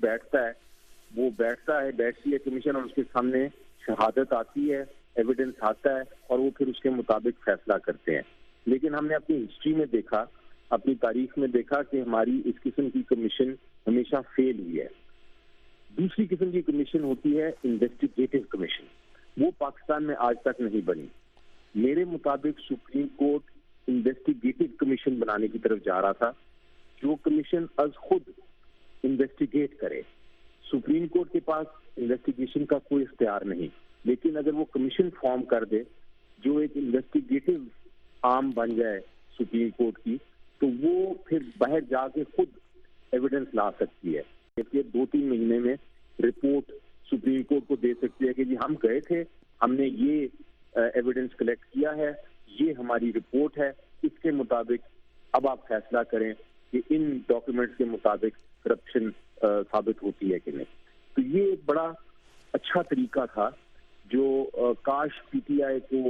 بیٹھتی ہے کمیشن، اور اس کے سامنے شہادت آتی ہے، ایویڈنس آتا ہے، اور وہ پھر اس کے مطابق فیصلہ کرتے ہیں۔ لیکن ہم نے اپنی ہسٹری میں دیکھا، اپنی تاریخ میں دیکھا کہ ہماری اس قسم کی کمیشن ہمیشہ فیل ہوئی ہے۔ دوسری قسم کی کمیشن ہوتی ہے انویسٹیگیٹو کمیشن، وہ پاکستان میں آج تک نہیں بنی۔ میرے مطابق سپریم کورٹ انویسٹیگیٹو کمیشن بنانے کی طرف جا رہا تھا، جو کمیشن از خود انویسٹیگیٹ کرے۔ سپریم کورٹ کے پاس انویسٹیگیشن کا کوئی اختیار نہیں، لیکن اگر وہ کمیشن فارم کر دے جو ایک انویسٹیگیٹو آرم بن جائے سپریم کورٹ کی، تو وہ پھر باہر جا کے خود ایویڈنس لا سکتی ہے، کہ 2-3 مہینے میں رپورٹ سپریم کورٹ کو دے سکتی ہے کہ جی ہم گئے تھے، ہم نے یہ ایویڈنس کلیکٹ کیا ہے، یہ ہماری رپورٹ ہے، اس کے مطابق اب آپ فیصلہ کریں کہ ان ڈاکیومنٹس کے مطابق کرپشن ثابت ہوتی ہے کہ نہیں۔ تو یہ ایک بڑا اچھا طریقہ تھا جو کاش پی ٹی آئی کو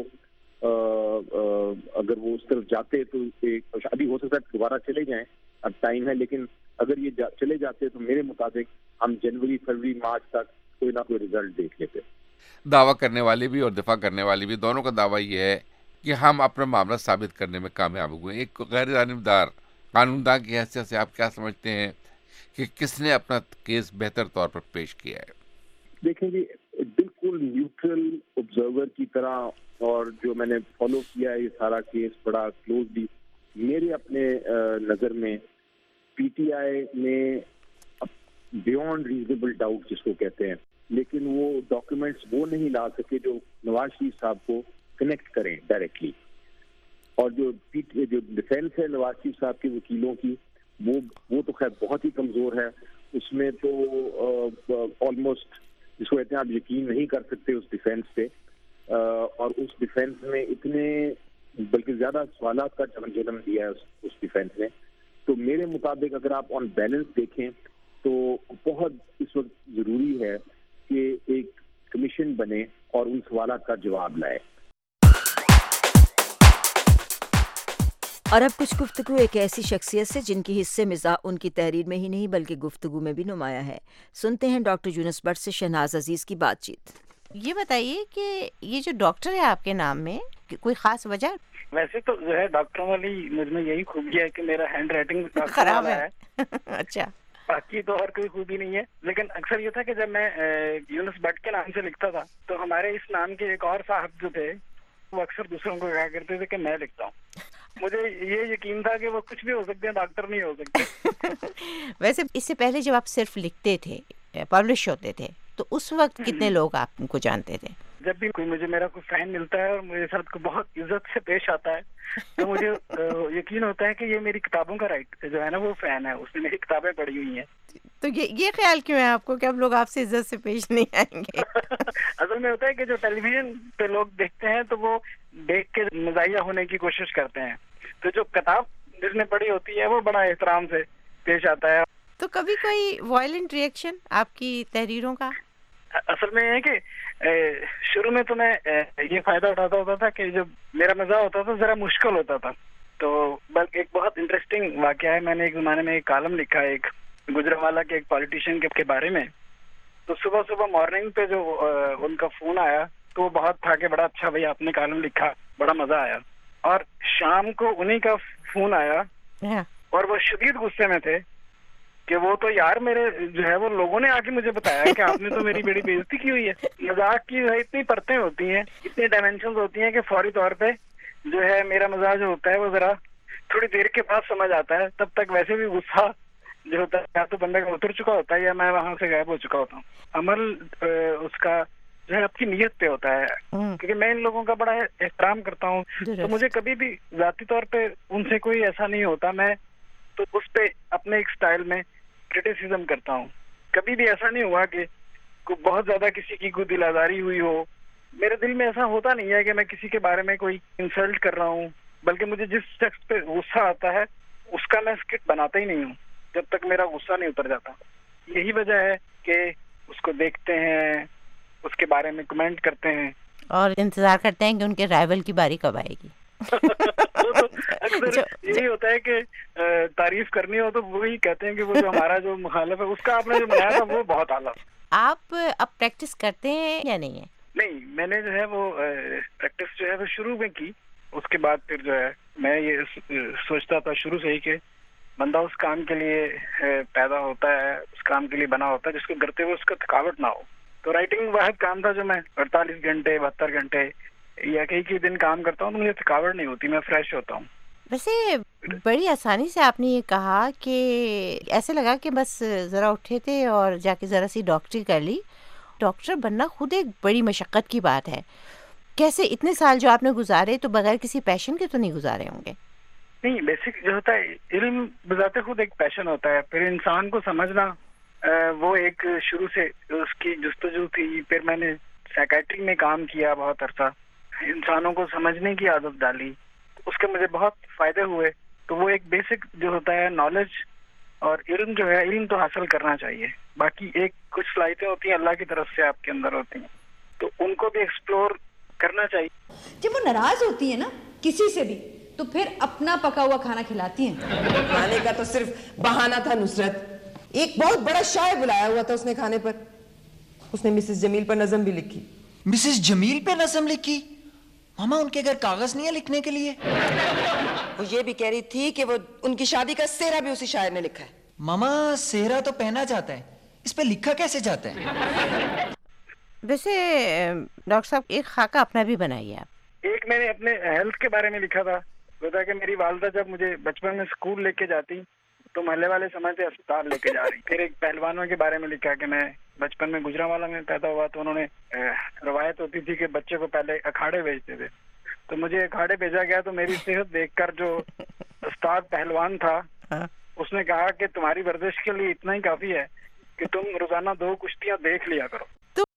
اگر وہ اس طرف جاتے تو ابھی ہو سکتا ہے دوبارہ چلے جائیں، اب ٹائم ہے، لیکن اگر یہ چلے جاتے تو میرے مطابق ہم جنوری، فروری، مارچ تک کوئی نہ کوئی رزلٹ دیکھ لیتے۔ دعویٰ کرنے والے بھی اور دفاع کرنے والے بھی دونوں کا دعویٰ یہ ہے کہ ہم اپنا معاملہ ثابت کرنے میں کامیاب ہوئے. ایک غیر جانبدار قانونداں کی حیثیت سے آپ کیا سمجھتے ہیں کہ کس نے اپنا کیس بہتر طور پر پیش کیا ہے؟ دیکھیں جی، بالکل نیوٹرل آبزرور کی طرح، اور جو میں نے فالو کیا ہے یہ سارا کیس بڑا کلوزلی، میرے اپنے نظر میں پی ٹی آئی نے بیونڈ ریزنیبل ڈاؤٹ جس کو کہتے ہیں، لیکن وہ ڈاکیومنٹس وہ نہیں لا سکے جو نواز شریف صاحب کو کنیکٹ کریں ڈائریکٹلی. اور جو ڈیفینس ہے نواز شریف صاحب کے وکیلوں کی، وہ تو خیر بہت ہی کمزور ہے. اس میں تو آلموسٹ جس کو کہتے ہیں آپ یقین نہیں کر سکتے اس ڈیفینس پہ، اور اس ڈیفینس میں اتنے بلکہ زیادہ سوالات کا جنم دیا ہے اس ڈیفینس نے. تو میرے مطابق اگر آپ آن بیلنس دیکھیں تو بہت اس وقت ضروری ہے کہ ایک کمیشن بنے اور ان سوالات کا جواب لائے. اور اب کچھ گفتگو ایک ایسی شخصیت سے جن کی حصے مزاح ان کی تحریر میں ہی نہیں بلکہ گفتگو میں بھی نمایاں ہے. سنتے ہیں ڈاکٹر یونس بٹ سے شہناز عزیز کی بات چیت. یہ بتائیے کہ یہ جو ڈاکٹر ہے آپ کے نام میں کوئی خاص وجہ؟ ویسے تو جو ہے ڈاکٹروں والی مجھ میں یہی خوبی ہے کہ میرا ہینڈ رائٹنگ خراب ہے. اچھا، باقی تو اور کوئی خوبی نہیں ہے. لیکن اکثر یہ تھا کہ جب میں یونس بٹ کے نام سے لکھتا تھا تو ہمارے اس نام کے ایک اور صاحب جو تھے وہ اکثر دوسروں کو کہا کرتے تھے کہ میں لکھتا ہوں. مجھے یہ یقین تھا کہ وہ کچھ بھی ہو سکتے ہیں، ڈاکٹر نہیں ہو سکتے. ویسے اس سے پہلے جب آپ صرف لکھتے تھے، پبلش ہوتے تھے، تو اس وقت کتنے لوگ آپ کو جانتے تھے؟ جب بھی میرا کوئی فین ملتا ہے اور میرے ساتھ کو بہت عزت سے پیش آتا ہے تو مجھے یقین ہوتا ہے کہ یہ میری کتابوں کا جو ہے نا وہ فین ہے، اس نے میری کتابیں پڑھی ہوئی ہیں. تو یہ خیال کیوں ہے آپ کو کہ اب لوگ آپ سے عزت سے پیش نہیں آئیں گے؟ اصل میں ہوتا ہے کہ جو ٹیلی ویژن پہ لوگ دیکھتے ہیں تو وہ دیکھ کے مزاحیہ ہونے کی کوشش کرتے ہیں، تو جو کتاب جس نے پڑھی ہوتی ہے وہ بڑا احترام سے پیش آتا ہے. تو کبھی کوئی وائلنٹ ریئیکشن آپ کی تحریروں کا؟ اصل میں یہ ہے کہ شروع میں تو میں یہ فائدہ اٹھاتا ہوتا تھا کہ جب میرا مزاح ہوتا تھا ذرا مشکل ہوتا تھا. تو بلکہ ایک بہت انٹرسٹنگ واقعہ ہے، میں نے ایک زمانے میں ایک کالم لکھا ہے ایک گجرانوالہ کے ایک پالیٹیشین کے بارے میں. تو صبح مارننگ پہ جو ان کا فون آیا تو وہ بہت تھا کہ بڑا اچھا بھائی آپ نے کالم لکھا، بڑا مزہ آیا. اور شام کو انہی کا فون آیا اور وہ شدید غصے میں تھے کہ وہ تو یار میرے جو ہے وہ لوگوں نے آ کے مجھے بتایا کہ آپ نے تو میری بڑی بےعزتی کی ہوئی ہے. مذاق کی اتنی پرتیں ہوتی ہیں، اتنی ڈائمینشنز ہوتی ہیں کہ فوری طور پہ جو ہے میرا مزاج جو ہوتا ہے وہ ذرا تھوڑی دیر کے بعد سمجھ آتا ہے. تب تک ویسے بھی غصہ جو ہوتا ہے یا تو بندے کا اتر چکا ہوتا ہے یا میں وہاں سے غائب ہو چکا ہوتا ہوں. عمل اس کا جو ہے آپ کی نیت پہ ہوتا ہے، کیونکہ میں ان لوگوں کا بڑا احترام کرتا ہوں تو مجھے کبھی بھی ذاتی طور پہ ان سے کوئی ایسا نہیں ہوتا. میں تو اس پہ اپنے ایک سٹائل میں کرٹیسزم کرتا ہوں. کبھی بھی ایسا نہیں ہوا کہ کوئی بہت زیادہ کسی کی کوئی دل آزاری ہوئی ہو. میرے دل میں ایسا ہوتا نہیں ہے کہ میں کسی کے بارے میں کوئی انسلٹ کر رہا ہوں، بلکہ مجھے جس شخص پہ غصہ آتا ہے اس کا میں اسکرپٹ بناتا ہی نہیں ہوں جب تک میرا غصہ نہیں اتر جاتا. یہی وجہ ہے کہ اس کو دیکھتے ہیں، اس کے بارے میں کمنٹ کرتے ہیں اور انتظار کرتے ہیں کہ ان کے رائیول کی باری کب آئے گی. اکثر یہی ہوتا ہے کہ تعریف کرنی ہو تو وہی کہتے ہیں کہ وہ جو ہمارا جو مخالف ہے اس کا آپ نے جو بنایا تھا وہ بہت اعلیٰ. آپ اب پریکٹس کرتے ہیں یا نہیں ہے؟ نہیں، میں نے جو ہے وہ پریکٹس جو ہے وہ شروع میں کی. اس کے بعد پھر جو ہے میں یہ سوچتا تھا شروع سے ہی کہ بندہ اس کام کے لیے پیدا ہوتا ہے، اس کام کے لیے بنا ہوتا ہے جس کو کرتے ہوئے اس کا تھکاوٹ نہ ہو. تو رائٹنگ واحد کام تھا جو میں 48 گھنٹے 72 گھنٹے یا کئی دن کام کرتا ہوں تو مجھے تھکاوٹ نہیں ہوتی، میں فریش ہوتا ہوں. ویسے بڑی آسانی سے آپ نے یہ کہا کہ ایسے لگا کہ بس ذرا اٹھے تھے اور جا کے ذرا سی ڈاکٹری کر لی. ڈاکٹر بننا خود ایک بڑی مشقت کی بات ہے. کیسے اتنے سال جو آپ نے گزارے تو بغیر کسی پیشن کے تو نہیں گزارے ہوں گے؟ نہیں، بیسک جو ہوتا ہے علم بذات خود ایک پیشن ہوتا ہے. پھر انسان کو سمجھنا وہ ایک شروع سے اس کی جستجو تھی. پھر میں نے سائیکیٹری میں کام کیا بہت عرصہ، انسانوں کو سمجھنے کی عادت ڈالی، اس کے مجھے بہت فائدے ہوئے. تو وہ ایک بیسک جو ہوتا ہے نالج اور علم جو ہے، علم تو حاصل کرنا چاہیے. باقی ایک کچھ صلاحیتیں ہوتی ہیں اللہ کی طرف سے آپ کے اندر ہوتی ہیں تو ان کو بھی ایکسپلور کرنا چاہیے. جب وہ ناراض ہوتی ہے نا کسی سے بھی تو پھر اپنا پکا ہوا کھانا کھلاتی ہیں. کھانے کا تو صرف بہانہ تھا نصرت. ایک بہت بڑا شاعر بلایا ہوا تھا اس نے کھانے پر. اس نے مسز جمیل پر نظم بھی لکھی. مسز جمیل پہ نظم لکھی؟ ماما ان کے گھر کاغذ نہیں ہے لکھنے کے لیے؟ وہ یہ بھی کہہ رہی تھی کہ وہ ان کی شادی کا سہرا بھی اسی شاعر نے لکھا ہے. ماما سہرا تو پہنا جاتا ہے, اس پہ لکھا کیسے جاتا ہے؟ ویسے ڈاکٹر صاحب ایک خاکہ اپنا بھی بنائیے آپ. ایک میں نے اپنے ہیلتھ کے بارے میں لکھا تھا. بتا کہ میری والدہ جب مجھے بچپن میں اسکول لے کے جاتی تو محلے والے سمجھتے اسپتال لے کے جا رہی. پھر ایک پہلوانوں کے بارے میں لکھا کہ میں بچپن میں گجرانوالا میں پیدا ہوا تو انہوں نے روایت ہوتی تھی کہ بچے کو پہلے اکھاڑے بھیجتے تھے, تو مجھے اکھاڑے بھیجا گیا. تو میری صحت دیکھ کر جو استاد پہلوان تھا اس نے کہا کہ تمہاری ورزش کے لیے اتنا ہی کافی ہے کہ تم روزانہ 2 کشتیاں دیکھ لیا کرو.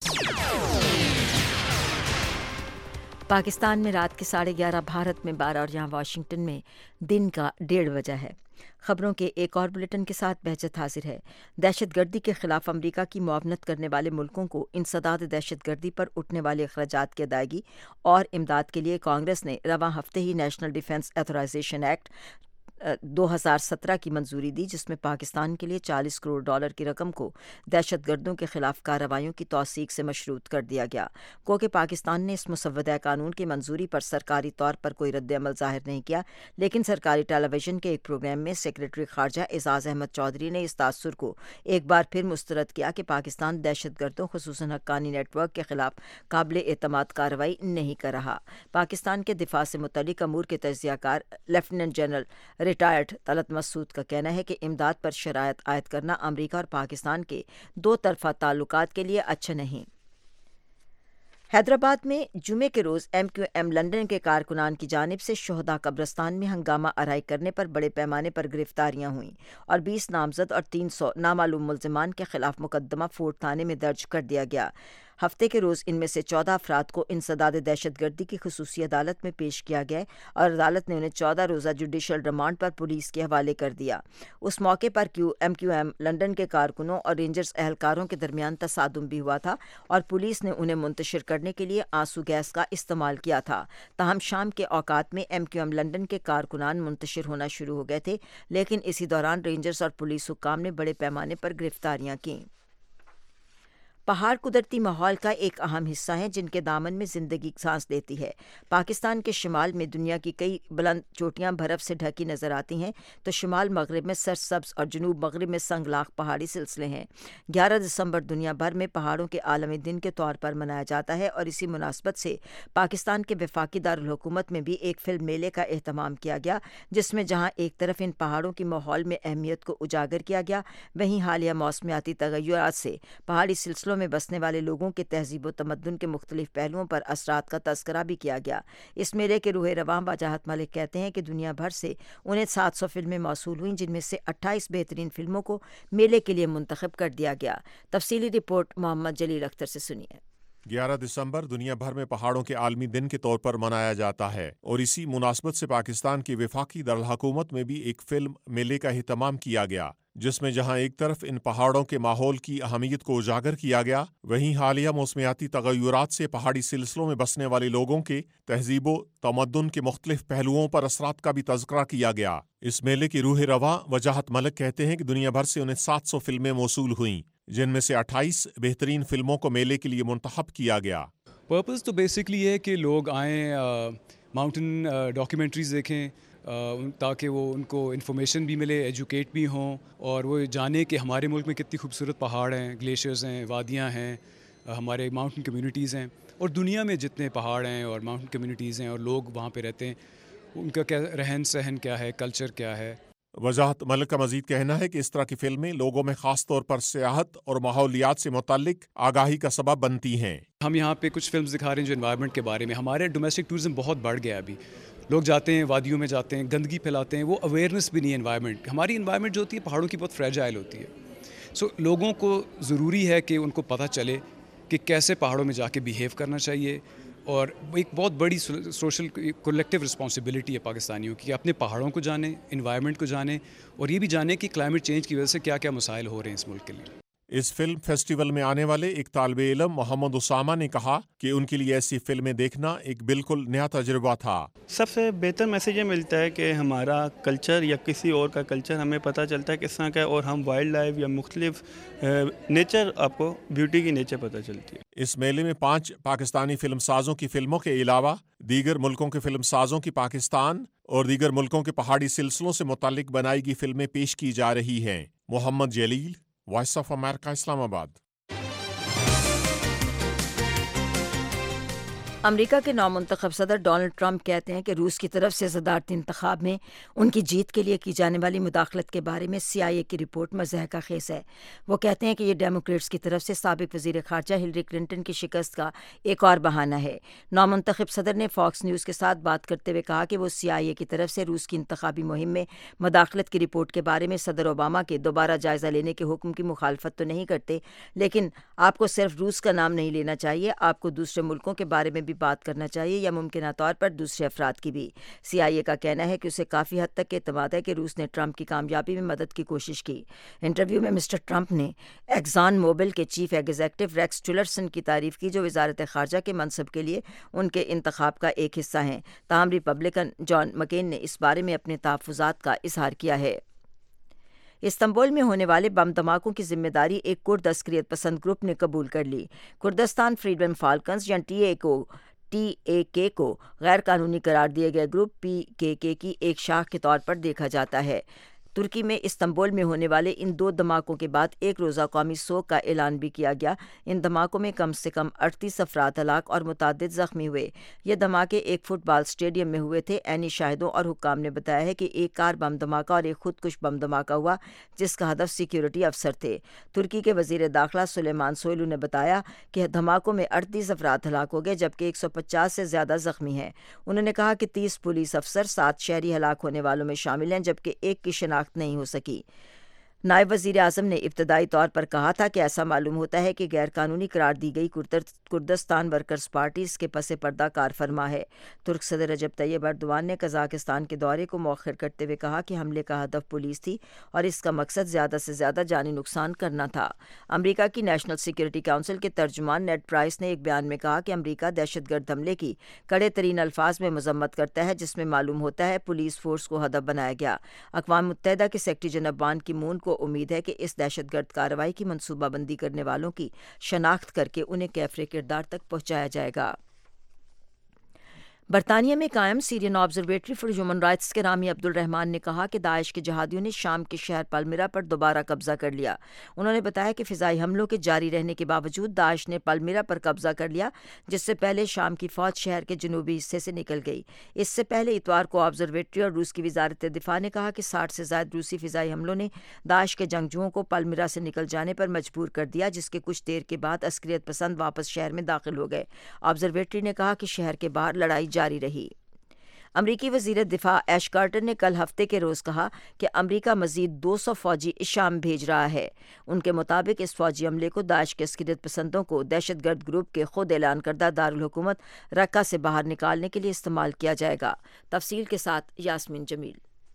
پاکستان میں رات کے 11:30 بھارت میں 12 اور یہاں واشنگٹن میں دن کا 1:30 بجا ہے. خبروں کے ایک اور بلیٹن کے ساتھ بہجت حاضر ہے. دہشت گردی کے خلاف امریکا کی معاونت کرنے والے ملکوں کو انسداد دہشت گردی پر اٹھنے والے اخراجات کی ادائیگی اور امداد کے لیے کانگریس نے رواں ہفتے ہی نیشنل ڈیفنس ایتھورائزیشن ایکٹ 2017 کی منظوری دی, جس میں پاکستان کے لیے $40 کروڑ کی رقم کو دہشت گردوں کے خلاف کارروائیوں کی توثیق سے مشروط کر دیا گیا. کہ پاکستان نے اس مسودہ قانون کی منظوری پر سرکاری طور پر کوئی رد عمل ظاہر نہیں کیا, لیکن سرکاری ٹیلی ویژن کے ایک پروگرام میں سیکریٹری خارجہ اعزاز احمد چودھری نے اس تاثر کو ایک بار پھر مسترد کیا کہ پاکستان دہشت گردوں خصوصاً حقانی نیٹ ورک کے خلاف قابل اعتماد کارروائی نہیں کر رہا. پاکستان کے دفاع سے متعلق امور کے تجزیہ کار lieutenant general retired Talat Masood کا کہنا ہے کہ امداد پر شرائط عائد کرنا امریکہ اور پاکستان کے 2 طرفہ تعلقات کے لیے اچھا نہیں. حیدرآباد میں جمعے کے روز MQM لندن کے کارکنان کی جانب سے شہداء قبرستان میں ہنگامہ آرائی کرنے پر بڑے پیمانے پر گرفتاریاں ہوئیں اور 20 نامزد اور 300 نامعلوم ملزمان کے خلاف مقدمہ فورٹ تھانے میں درج کر دیا گیا. ہفتے کے روز ان میں سے 14 افراد کو انسداد دہشت گردی کی خصوصی عدالت میں پیش کیا گیا اور عدالت نے انہیں 14 روزہ جوڈیشل ریمانڈ پر پولیس کے حوالے کر دیا. اس موقع پر MQM لندن کے کارکنوں اور رینجرز اہلکاروں کے درمیان تصادم بھی ہوا تھا اور پولیس نے انہیں منتشر کرنے کے لیے آنسو گیس کا استعمال کیا تھا. تاہم شام کے اوقات میں MQM لندن کے کارکنان منتشر ہونا شروع ہو گئے تھے, لیکن اسی دوران رینجرز اور پولیس حکام نے بڑے پیمانے پر گرفتاریاں کیں. پہاڑ قدرتی ماحول کا ایک اہم حصہ ہیں جن کے دامن میں زندگی سانس لیتی ہے. پاکستان کے شمال میں دنیا کی کئی بلند چوٹیاں برف سے ڈھکی نظر آتی ہیں تو شمال مغرب میں سرسبز اور جنوب مغرب میں سنگلاخ پہاڑی سلسلے ہیں. 11 دسمبر دنیا بھر میں پہاڑوں کے عالمی دن کے طور پر منایا جاتا ہے اور اسی مناسبت سے پاکستان کے وفاقی دارالحکومت میں بھی ایک فلم میلے کا اہتمام کیا گیا, جس میں جہاں ایک طرف ان پہاڑوں کی ماحول میں اہمیت کو اجاگر کیا گیا, وہیں حالیہ موسمیاتی تغیرات سے پہاڑی سلسلوں میں بسنے والے لوگوں کے تہذیب و تمدن کے مختلف پہلوؤں پر اثرات کا تذکرہ بھی کیا گیا. اس میلے کے روح رواں وجاہت ملک کہتے ہیں کہ دنیا بھر سے انہیں 700 فلمیں موصول ہوئیں, جن میں سے 28 بہترین فلموں کو میلے کے لیے منتخب کر دیا گیا. تفصیلی رپورٹ محمد جلیل اختر سے سنیے. 11 دسمبر دنیا بھر میں پہاڑوں کے عالمی دن کے طور پر منایا جاتا ہے اور اسی مناسبت سے پاکستان کی وفاقی دارالحکومت میں بھی ایک فلم میلے کا اہتمام کیا گیا, جس میں جہاں ایک طرف ان پہاڑوں کے ماحول کی اہمیت کو اجاگر کیا گیا, وہیں حالیہ موسمیاتی تغیرات سے پہاڑی سلسلوں میں بسنے والے لوگوں کے تہذیب و تمدن کے مختلف پہلوؤں پر اثرات کا بھی تذکرہ کیا گیا. اس میلے کی روح رواں وجاہت ملک کہتے ہیں کہ دنیا بھر سے انہیں 700 فلمیں موصول ہوئیں, جن میں سے 28 بہترین فلموں کو میلے کے لیے منتخب کیا گیا. پرپز تو بیسکلی یہ ہے کہ لوگ آئیں, ماؤنٹین ڈاکیومنٹریز دیکھیں تاکہ وہ ان کو انفارمیشن بھی ملے, ایجوکیٹ بھی ہوں, اور وہ جانیں کہ ہمارے ملک میں کتنی خوبصورت پہاڑ ہیں, گلیشیئرز ہیں, وادیاں ہیں, ہمارے ماؤنٹین کمیونٹیز ہیں, اور دنیا میں جتنے پہاڑ ہیں اور ماؤنٹین کمیونٹیز ہیں اور لوگ وہاں پہ رہتے ہیں ان کا کیا رہن سہن کیا ہے, کلچر کیا ہے. وجاہت ملک کا مزید کہنا ہے کہ اس طرح کی فلمیں لوگوں میں خاص طور پر سیاحت اور ماحولیات سے متعلق آگاہی کا سبب بنتی ہیں. ہم یہاں پہ کچھ فلمز دکھا رہے ہیں جو انوائرمنٹ کے بارے میں. ہمارے ڈومیسٹک ٹورزم بہت بڑھ گیا ابھی, لوگ جاتے ہیں وادیوں میں جاتے ہیں, گندگی پھیلاتے ہیں, وہ اویئرنیس بھی نہیں ہے انوائرمنٹ. ہماری انوائرمنٹ جو ہوتی ہے پہاڑوں کی بہت فریجائل ہوتی ہے. لوگوں کو ضروری ہے کہ ان کو پتہ چلے کہ کیسے پہاڑوں میں جا کے بیہیو کرنا چاہیے, اور ایک بہت بڑی سوشل کولیکٹیو رسپانسبلٹی ہے پاکستانیوں کی کہ اپنے پہاڑوں کو جانیں, انوائرمنٹ کو جانیں, اور یہ بھی جانیں کہ کلائمیٹ چینج کی وجہ سے کیا کیا مسائل ہو رہے ہیں اس ملک کے لیے. اس فلم فیسٹیول میں آنے والے ایک طالب علم محمد اسامہ نے کہا کہ ان کے لیے ایسی فلمیں دیکھنا ایک بالکل نیا تجربہ تھا۔ سب سے بہتر میسیج یہ ملتا ہے کہ ہمارا کلچر یا کسی اور کا کلچر ہمیں پتہ چلتا ہے کس طرح کا ہے، اور ہم وائلڈ لائف یا مختلف نیچر، آپ کو بیوٹی کی نیچر پتہ چلتی ہے۔ اس میلے میں 5 پاکستانی فلم سازوں کی فلموں کے علاوہ دیگر ملکوں کے فلم سازوں کی پاکستان اور دیگر ملکوں کے پہاڑی سلسلوں سے متعلق بنائی گئی فلمیں پیش کی جا رہی ہیں۔ محمد جلیل، وائس آف امریکہ، اسلام آباد۔ امریکہ کے نامنتخب صدر ڈونلڈ ٹرمپ کہتے ہیں کہ روس کی طرف سے صدارتی انتخاب میں ان کی جیت کے لیے کی جانے والی مداخلت کے بارے میں CIA کی رپورٹ مضحکہ خیز ہے۔ وہ کہتے ہیں کہ یہ ڈیموکریٹس کی طرف سے سابق وزیر خارجہ ہلری کلنٹن کی شکست کا ایک اور بہانہ ہے۔ نامنتخب صدر نے فاکس نیوز کے ساتھ بات کرتے ہوئے کہا کہ وہ CIA کی طرف سے روس کی انتخابی مہم میں مداخلت کی رپورٹ کے بارے میں صدر اوباما کے دوبارہ جائزہ لینے کے حکم کی مخالفت تو نہیں کرتے، لیکن آپ کو صرف روس کا نام نہیں لینا چاہیے، آپ کو دوسرے ملکوں کے بارے میں بھی بات کرنا چاہیے، یا ممکنہ طور پر دوسرے افراد کی بھی۔ CIA کا کہنا ہے کہ اسے کافی حد تک اعتماد ہے کہ روس نے ٹرمپ کی کامیابی میں مدد کی کوشش کی۔ انٹرویو میں مسٹر ٹرمپ نے ایگزان موبل کے چیف ایگزیکٹو ریکس ٹلرسن کی تعریف کی، جو وزارت خارجہ کے منصب کے لیے ان کے انتخاب کا ایک حصہ ہیں۔ تاہم ریپبلکن جان مکین نے اس بارے میں اپنے تحفظات کا اظہار کیا ہے۔ استنبول میں ہونے والے بم دھماکوں کی ذمہ داری ایک کرد عسکریت پسند گروپ نے قبول کر لی۔ کردستان فریڈم فالکنز یا TAK کو غیر قانونی قرار دیے گئے گروپ PKK کی ایک شاخ کے طور پر دیکھا جاتا ہے۔ ترکی میں استنبول میں ہونے والے ان 2 دھماکوں کے بعد ایک روزہ قومی سوگ کا اعلان بھی کیا گیا۔ ان دھماکوں میں کم سے کم 38 افراد ہلاک اور متعدد زخمی ہوئے۔ یہ دھماکے ایک فٹ بال اسٹیڈیم میں ہوئے تھے۔ عینی شاہدوں اور حکام نے بتایا ہے کہ ایک کار بم دھماکہ اور ایک خودکش بم دھماکہ ہوا، جس کا ہدف سیکیورٹی افسر تھے۔ ترکی کے وزیر داخلہ سلیمان سویلو نے بتایا کہ دھماکوں میں 38 افراد ہلاک ہو گئے، جبکہ 150 سے زیادہ زخمی ہیں۔ انہوں نے کہا کہ 30 پولیس افسر، 7 شہری ہلاک ہونے والوں میں شامل ہیں، جبکہ ایک کی شناخت نہیں ہو سکی۔ نائب وزیر اعظم نے ابتدائی طور پر کہا تھا کہ ایسا معلوم ہوتا ہے کہ غیر قانونی قرار دی گئی کردستان ورکرز پارٹی اس کے پس پردہ کار فرما ہے۔ ترک صدر رجب طیب ایردوان نے قزاقستان کے دورے کو مؤخر کرتے ہوئے کہا کہ حملے کا ہدف پولیس تھی اور اس کا مقصد زیادہ سے زیادہ جانی نقصان کرنا تھا۔ امریکہ کی نیشنل سیکیورٹی کونسل کے ترجمان نیڈ پرائس نے ایک بیان میں کہا کہ امریکہ دہشت گرد حملے کی کڑے ترین الفاظ میں مذمت کرتا ہے، جس میں معلوم ہوتا ہے پولیس فورس کو ہدف بنایا گیا۔ اقوام متحدہ کے سیکریٹری جنرل بان کی مون کو امید ہے کہ اس دہشت گرد کارروائی کی منصوبہ بندی کرنے والوں کی شناخت کر کے انہیں کیفر کردار تک پہنچایا جائے گا۔ برطانیہ میں قائم Syrian observatory for human rights کے رامی عبد الرحمان نے کہا کہ داعش کے جہادیوں نے شام کے شہر پلمیرا پر دوبارہ قبضہ کر لیا۔ انہوں نے بتایا کہ فضائی حملوں کے جاری رہنے کے باوجود داعش نے پلمیرا پر قبضہ کر لیا، جس سے پہلے شام کی فوج شہر کے جنوبی حصے سے نکل گئی۔ اس سے پہلے اتوار کو آبزرویٹری اور روس کی وزارت دفاع نے کہا کہ 60 سے زائد روسی فضائی حملوں نے داعش کے جنگجوؤں کو پلمیرا سے نکل جانے پر مجبور کر دیا، جس کے کچھ دیر کے بعد عسکریت پسند واپس شہر میں داخل ہو گئے۔ آبزرویٹری نے کہا کہ شہر کے باہر لڑائی جاری رہی۔ امریکی وزیر دفاع ایش کارٹر نے کل ہفتے کے روز کہا کہ امریکہ مزید 200 فوجی شام بھیج رہا ہے۔ ان کے مطابق اس فوجی عملے کو داعش کے عسکریت پسندوں کو دہشت گرد گروپ کے خود اعلان کردہ دارالحکومت رقہ سے باہر نکالنے کے لیے استعمال کیا جائے گا۔ تفصیل کے ساتھ یاسمین جمیل۔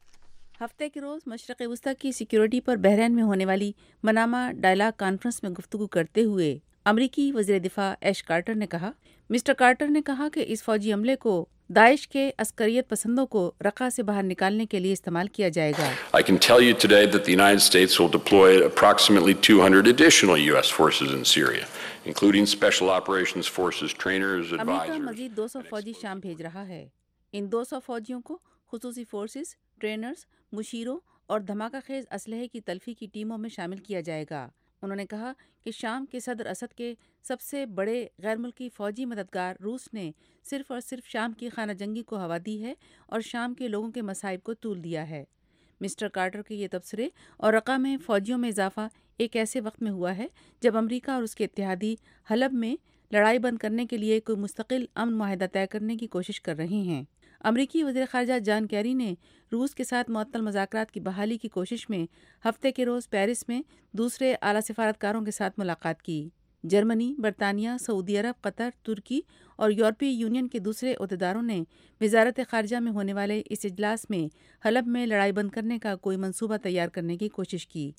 ہفتے کے روز مشرق وسطی کی سیکیورٹی پر بحرین میں ہونے والی منامہ ڈائلاگ کانفرنس میں گفتگو کرتے ہوئے امریکی وزیر دفاع ایش کارٹر نے کہا، مسٹر کارٹر نے کہا کہ اس فوجی عملے کو داعش کے عسکریت پسندوں کو رقہ سے باہر نکالنے کے لیے استعمال کیا جائے گا۔ I can tell you today that the United States will deploy approximately 200 additional U.S. forces in Syria, including special operations forces, trainers, advisors. امریکہ مزید 200 فوجی شام بھیج رہا ہے۔ ان 200 فوجیوں کو خصوصی فورسز، ٹرینرز، مشیروں اور دھماکہ خیز اسلحے کی تلفی کی ٹیموں میں شامل کیا جائے گا۔ انہوں نے کہا کہ شام کے صدر اسد کے سب سے بڑے غیر ملکی فوجی مددگار روس نے صرف اور صرف شام کی خانہ جنگی کو ہوا دی ہے اور شام کے لوگوں کے مصائب کو طول دیا ہے۔ مسٹر کارٹر کے یہ تبصرے اور رقہ میں فوجیوں میں اضافہ ایک ایسے وقت میں ہوا ہے جب امریکہ اور اس کے اتحادی حلب میں لڑائی بند کرنے کے لیے کوئی مستقل امن معاہدہ طے کرنے کی کوشش کر رہے ہیں۔ امریکی وزیر خارجہ جان کیری نے روس کے ساتھ معطل مذاکرات کی بحالی کی کوشش میں ہفتے کے روز پیرس میں دوسرے اعلیٰ سفارتکاروں کے ساتھ ملاقات کی۔ جرمنی، برطانیہ، سعودی عرب، قطر، ترکی اور یورپی یونین کے دوسرے عہدیداروں نے وزارت خارجہ میں ہونے والے اس اجلاس میں حلب میں لڑائی بند کرنے کا کوئی منصوبہ تیار کرنے کی کوشش کی۔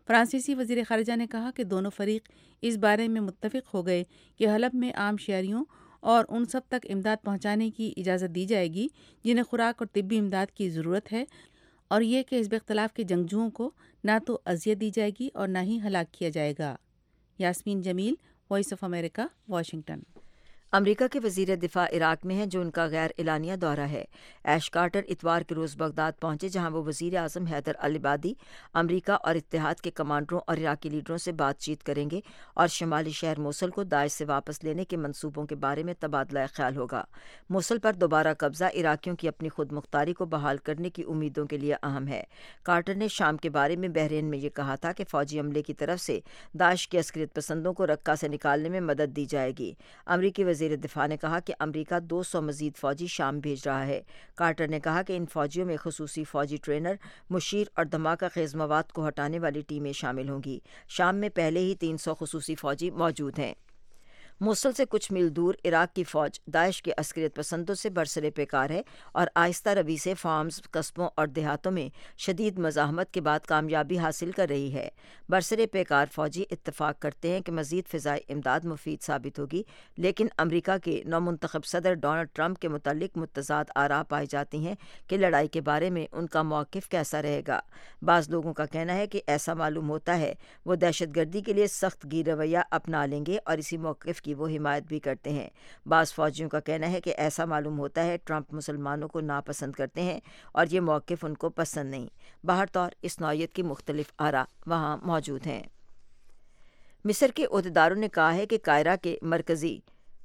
فرانسیسی وزیر خارجہ نے کہا کہ دونوں فریق اس بارے میں متفق ہو گئے کہ حلب میں عام شہریوں اور ان سب تک امداد پہنچانے کی اجازت دی جائے گی جنہیں خوراک اور طبی امداد کی ضرورت ہے، اور یہ کہ حزب اختلاف کے جنگجوؤں کو نہ تو اذیت دی جائے گی اور نہ ہی ہلاک کیا جائے گا۔ Yasmeen Jamil, voice of America, Washington. امریکہ کے وزیر دفاع عراق میں ہیں جو ان کا غیر اعلانیہ دورہ ہے۔ ایش کارٹر اتوار کے روز بغداد پہنچے جہاں وہ وزیر اعظم حیدر العبادی، امریکہ اور اتحاد کے کمانڈروں اور عراقی لیڈروں سے بات چیت کریں گے اور شمالی شہر موصل کو داعش سے واپس لینے کے منصوبوں کے بارے میں تبادلہ خیال ہوگا۔ موصل پر دوبارہ قبضہ عراقیوں کی اپنی خود مختاری کو بحال کرنے کی امیدوں کے لیے اہم ہے۔ کارٹر نے شام کے بارے میں بحرین میں یہ کہا تھا کہ فوجی عملے کی طرف سے داعش کے عسکریت پسندوں کو رقہ سے نکالنے میں مدد دی جائے گی۔ امریکی وزیر دفاع نے کہا کہ امریکہ 200 مزید فوجی شام بھیج رہا ہے۔ کارٹر نے کہا کہ ان فوجیوں میں خصوصی فوجی ٹرینر، مشیر اور دھماکہ خیز مواد کو ہٹانے والی ٹیمیں شامل ہوں گی۔ شام میں پہلے ہی 300 خصوصی فوجی موجود ہیں۔ موصل سے کچھ میل دور عراق کی فوج داعش کے عسکریت پسندوں سے برسر پیکار ہے اور آہستہ روی سے فارمز، قصبوں اور دیہاتوں میں شدید مزاحمت کے بعد کامیابی حاصل کر رہی ہے۔ برسر پیکار فوجی اتفاق کرتے ہیں کہ مزید فضائی امداد مفید ثابت ہوگی، لیکن امریکہ کے نومنتخب صدر ڈونلڈ ٹرمپ کے متعلق متضاد آراء پائی جاتی ہیں کہ لڑائی کے بارے میں ان کا موقف کیسا رہے گا۔ بعض لوگوں کا کہنا ہے کہ ایسا معلوم ہوتا ہے وہ دہشت گردی کے لیے سخت گیر رویہ اپنا لیں گے اور اسی موقف کی وہ حمایت بھی کرتے ہیں۔ بعض فوجیوں کا کہنا ہے کہ ایسا معلوم ہوتا ہے ٹرمپ مسلمانوں کو ناپسند کرتے ہیں اور یہ موقف ان کو پسند نہیں۔ بہرطور اس نوعیت کی مختلف آراء وہاں موجود ہیں۔ مصر کے عہدیداروں نے کہا ہے کہ قاہرہ کے مرکزی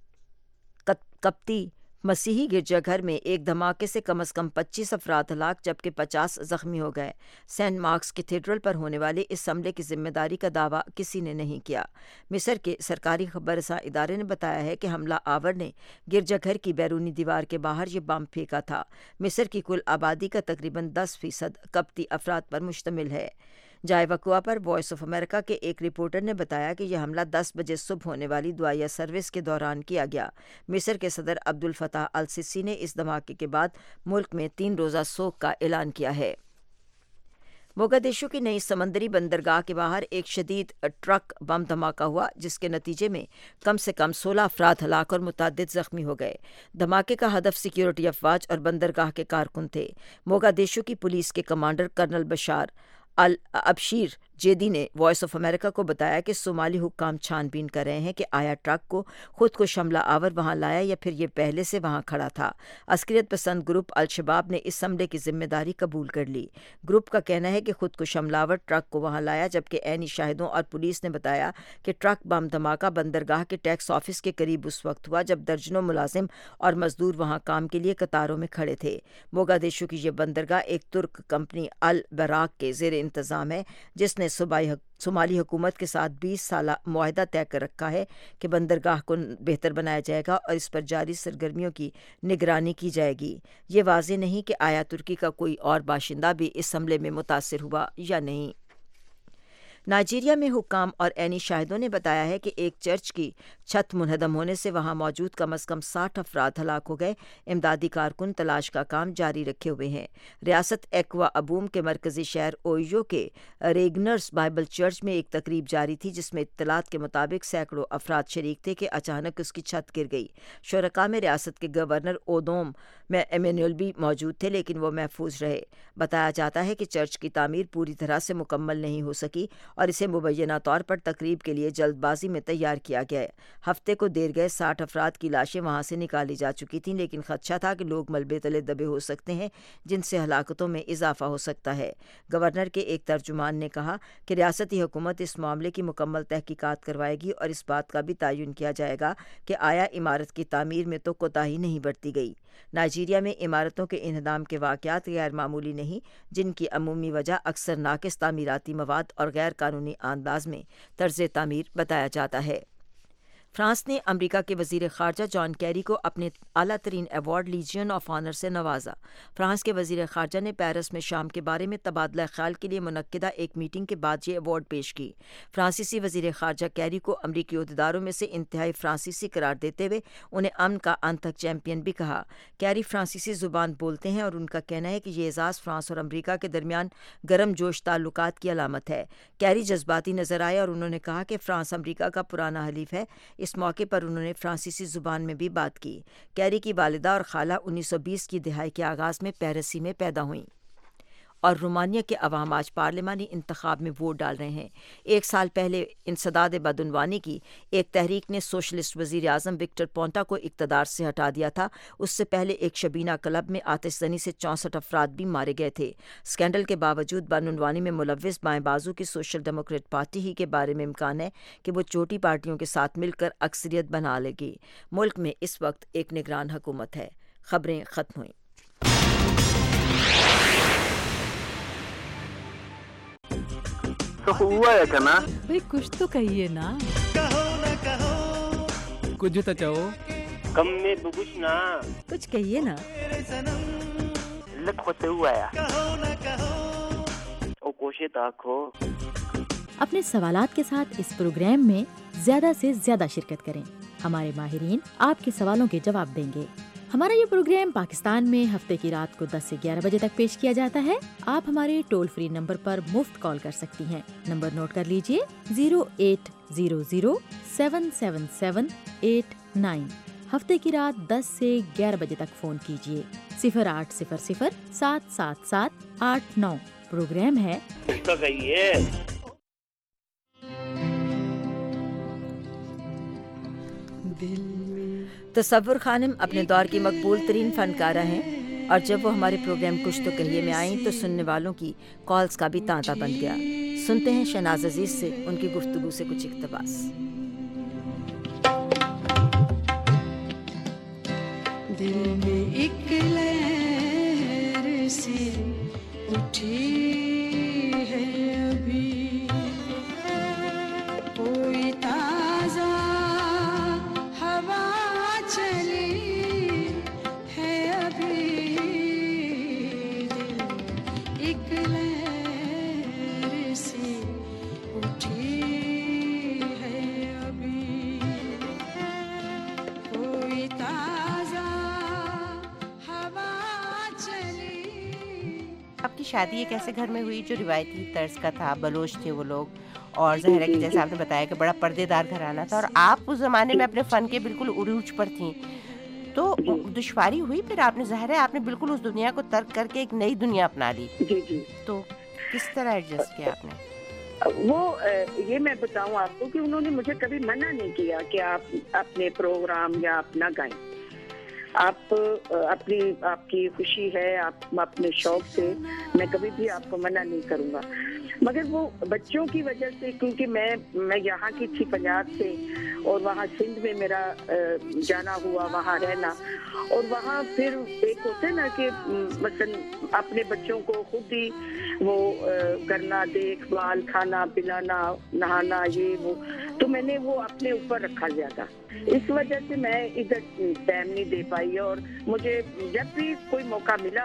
قبطی مسیحی گرجا گھر میں ایک دھماکے سے کم از کم 25 افراد ہلاک جبکہ 50 زخمی ہو گئے۔ سینٹ مارکس کیتھیڈرل پر ہونے والے اس حملے کی ذمہ داری کا دعویٰ کسی نے نہیں کیا۔ مصر کے سرکاری خبر رساں ادارے نے بتایا ہے کہ حملہ آور نے گرجا گھر کی بیرونی دیوار کے باہر یہ بم پھینکا تھا۔ مصر کی کل آبادی کا تقریباً 10% قبطی افراد پر مشتمل ہے۔ جائے وقوع پر وائس آف امریکہ کے ایک رپورٹر نے بتایا کہ یہ حملہ 10 بجے صبح ہونے والی دعائیہ سروس کے دوران کیا گیا۔ مصر کے صدر عبد الفتاح السیسی نے اس دھماکے کے بعد ملک میں 3 روزہ سوگ کا اعلان کیا ہے۔ موگادیشو کی نئی سمندری بندرگاہ کے باہر ایک شدید ٹرک بم دھماکہ ہوا جس کے نتیجے میں کم سے کم 16 افراد ہلاک اور متعدد زخمی ہو گئے۔ دھماکے کا ہدف سیکیورٹی افواج اور بندرگاہ کے کارکن تھے۔ موگادیشو کی پولیس کے کمانڈر کرنل بشار الابشیر جیدی نے وائس آف امریکہ کو بتایا کہ صومالی حکام چھان بین کر رہے ہیں کہ آیا ٹرک کو خود کو حملہ آور وہاں لایا یا پھر یہ پہلے سے وہاں کھڑا تھا۔ عسکریت پسند گروپ الشباب نے اس حملے کی ذمہ داری قبول کر لی۔ گروپ کا کہنا ہے کہ خود کو حملہ آور ٹرک کو وہاں لایا جبکہ عینی شاہدوں اور پولیس نے بتایا کہ ٹرک بم دھماکہ بندرگاہ کے ٹیکس آفس کے قریب اس وقت ہوا جب درجنوں ملازم اور مزدور وہاں کام کے لیے قطاروں میں کھڑے تھے۔ موگادیشو کی یہ بندرگاہ ایک ترک کمپنی البراق کے زیر انتظام ہے جس نے صومالی حکومت کے ساتھ 20 سالہ معاہدہ طے کر رکھا ہے کہ بندرگاہ کو بہتر بنایا جائے گا اور اس پر جاری سرگرمیوں کی نگرانی کی جائے گی۔ یہ واضح نہیں کہ آیا ترکی کا کوئی اور باشندہ بھی اس حملے میں متاثر ہوا یا نہیں۔ نائجیریا میں حکام اور عینی شاہدوں نے بتایا ہے کہ ایک چرچ کی چھت منہدم ہونے سے وہاں موجود کم از کم 60 افراد ہلاک ہو گئے۔ امدادی کارکن تلاش کا کام جاری رکھے ہوئے ہیں۔ ریاست ایکوا ابوم کے مرکزی شہر اویو کے ریگنرز بائبل چرچ میں ایک تقریب جاری تھی جس میں اطلاعات کے مطابق سینکڑوں افراد شریک تھے کہ اچانک اس کی چھت گر گئی۔ شرکاء میں ریاست کے گورنر اودوم میں ایمینول بھی موجود تھے لیکن وہ محفوظ رہے۔ بتایا جاتا ہے کہ چرچ کی تعمیر پوری طرح سے مکمل نہیں ہو سکی اور اسے مبینہ طور پر تقریب کے لیے جلد بازی میں تیار کیا گیا۔ ہفتے کو دیر گئے 60 افراد کی لاشیں وہاں سے نکالی جا چکی تھیں لیکن خدشہ تھا کہ لوگ ملبے تلے دبے ہو سکتے ہیں جن سے ہلاکتوں میں اضافہ ہو سکتا ہے۔ گورنر کے ایک ترجمان نے کہا کہ ریاستی حکومت اس معاملے کی مکمل تحقیقات کروائے گی اور اس بات کا بھی تعین کیا جائے گا کہ آیا عمارت کی تعمیر میں تو کوتاہی نہیں برتی گئی۔ نائجیریا میں عمارتوں کے انہدام کے واقعات غیر معمولی نہیں جن کی عمومی وجہ اکثر ناقص تعمیراتی مواد اور غیر قانونی انداز میں طرز تعمیر بتایا جاتا ہے۔ فرانس نے امریکہ کے وزیر خارجہ جان کیری کو اپنے اعلیٰ ترین ایوارڈ لیجین آف آنر سے نوازا۔ فرانس کے وزیر خارجہ نے پیرس میں شام کے بارے میں تبادلہ خیال کے لیے منعقدہ ایک میٹنگ کے بعد یہ ایوارڈ پیش کی۔ فرانسیسی وزیر خارجہ کیری کو امریکی عہدیداروں میں سے انتہائی فرانسیسی قرار دیتے ہوئے انہیں امن کا انتھک چیمپئن بھی کہا۔ کیری فرانسیسی زبان بولتے ہیں اور ان کا کہنا ہے کہ یہ اعزاز فرانس اور امریکہ کے درمیان گرم جوش تعلقات کی علامت ہے۔ کیری جذباتی نظر آئے اور انہوں نے کہا کہ فرانس امریکہ کا پرانا حلیف ہے۔ اس موقع پر انہوں نے فرانسیسی زبان میں بھی بات کی۔ کیری کی والدہ اور خالہ 1920 کی دہائی کے آغاز میں پیرس ہی میں پیدا ہوئیں۔ اور رومانیہ کے عوام آج پارلیمانی انتخاب میں ووٹ ڈال رہے ہیں۔ 1 سال پہلے انسداد بدعنوانی کی ایک تحریک نے سوشلسٹ وزیر اعظم وکٹر پونٹا کو اقتدار سے ہٹا دیا تھا۔ اس سے پہلے ایک شبینہ کلب میں آتش زنی سے 64 افراد بھی مارے گئے تھے۔ اسکینڈل کے باوجود بدعنوانی میں ملوث بائیں بازو کی سوشل ڈیموکریٹ پارٹی ہی کے بارے میں امکان ہے کہ وہ چھوٹی پارٹیوں کے ساتھ مل کر اکثریت بنا لے گی۔ ملک میں اس وقت ایک نگران حکومت ہے۔ خبریں ختم ہوئیں۔ تو ہوا ہے کنا بھئی کچھ تو کہیے نا، کچھ تو چاہو کم میں بگوش نا، کچھ کہیے نا، لت ہوتے ہوا ہے او کوشے تاکھو۔ اپنے سوالات کے ساتھ اس پروگرام میں زیادہ سے زیادہ شرکت کریں۔ ہمارے ماہرین آپ کے سوالوں کے جواب دیں گے۔ ہمارا یہ پروگرام پاکستان میں ہفتے کی رات کو 10 سے 11 بجے تک پیش کیا جاتا ہے۔ آپ ہمارے ٹول فری نمبر پر مفت کال کر سکتی ہیں۔ نمبر نوٹ کر لیجئے 0800-777-89۔ ہفتے کی رات 10 سے 11 بجے تک فون کیجئے۔ 0800-777-89۔ پروگرام ہے تصور خانم اپنے دور کی مقبول ترین فنکارہ ہیں، اور جب وہ ہمارے پروگرام کچھ تو کہیے میں آئیں تو سننے والوں کی کالز کا بھی تانتا بن گیا۔ سنتے ہیں شہناز عزیز سے ان کی گفتگو سے کچھ اقتباس۔ دل میں ایک لہر سی اٹھی ہے ابھی، کوئی تازہ ہوا چلی ہے ابھی، دل ایک لہر سی اٹھی ہے ابھی، کوئی تازہ ہوا چلی۔ آپ کی شادی ایک ایسے گھر میں ہوئی جو روایتی طرز کا تھا، بلوچ تھے وہ لوگ، اور ظاہر ہے کہ جیسے آپ نے بتایا کہ بڑا پردے دار گھرانہ تھا، اور آپ اس زمانے میں اپنے فن کے بالکل عروج پر تھیں، تو دشواری ہوئی پھر؟ آپ نے ظاہر ہے آپ نے بالکل اس دنیا کو ترک کر کے ایک نئی دنیا اپنا لی، تو کس طرح ایڈجسٹ کیا آپ نے؟ وہ یہ میں بتاؤں آپ کو کہ انہوں نے مجھے کبھی منع نہیں کیا کہ آپ اپنے پروگرام یا اپنا گائیں، آپ کی خوشی ہے، آپ اپنے شوق سے، میں کبھی بھی آپ کو منع نہیں کروں گا، مگر وہ بچوں کی وجہ سے، کیونکہ میں یہاں کی تھی پنجاب سے، اور وہاں سندھ میں میرا جانا ہوا، وہاں رہنا، اور وہاں پھر ایک ہوتا ہے نا کہ مثلا اپنے بچوں کو خود ہی وہ کرنا، دیکھ بھال، کھانا پلانا، نہانا، یہ وہ، تو میں نے وہ اپنے اوپر رکھا زیادہ، اس وجہ سے میں ادھر ٹائم نہیں دے پائی، اور مجھے جب بھی کوئی موقع ملا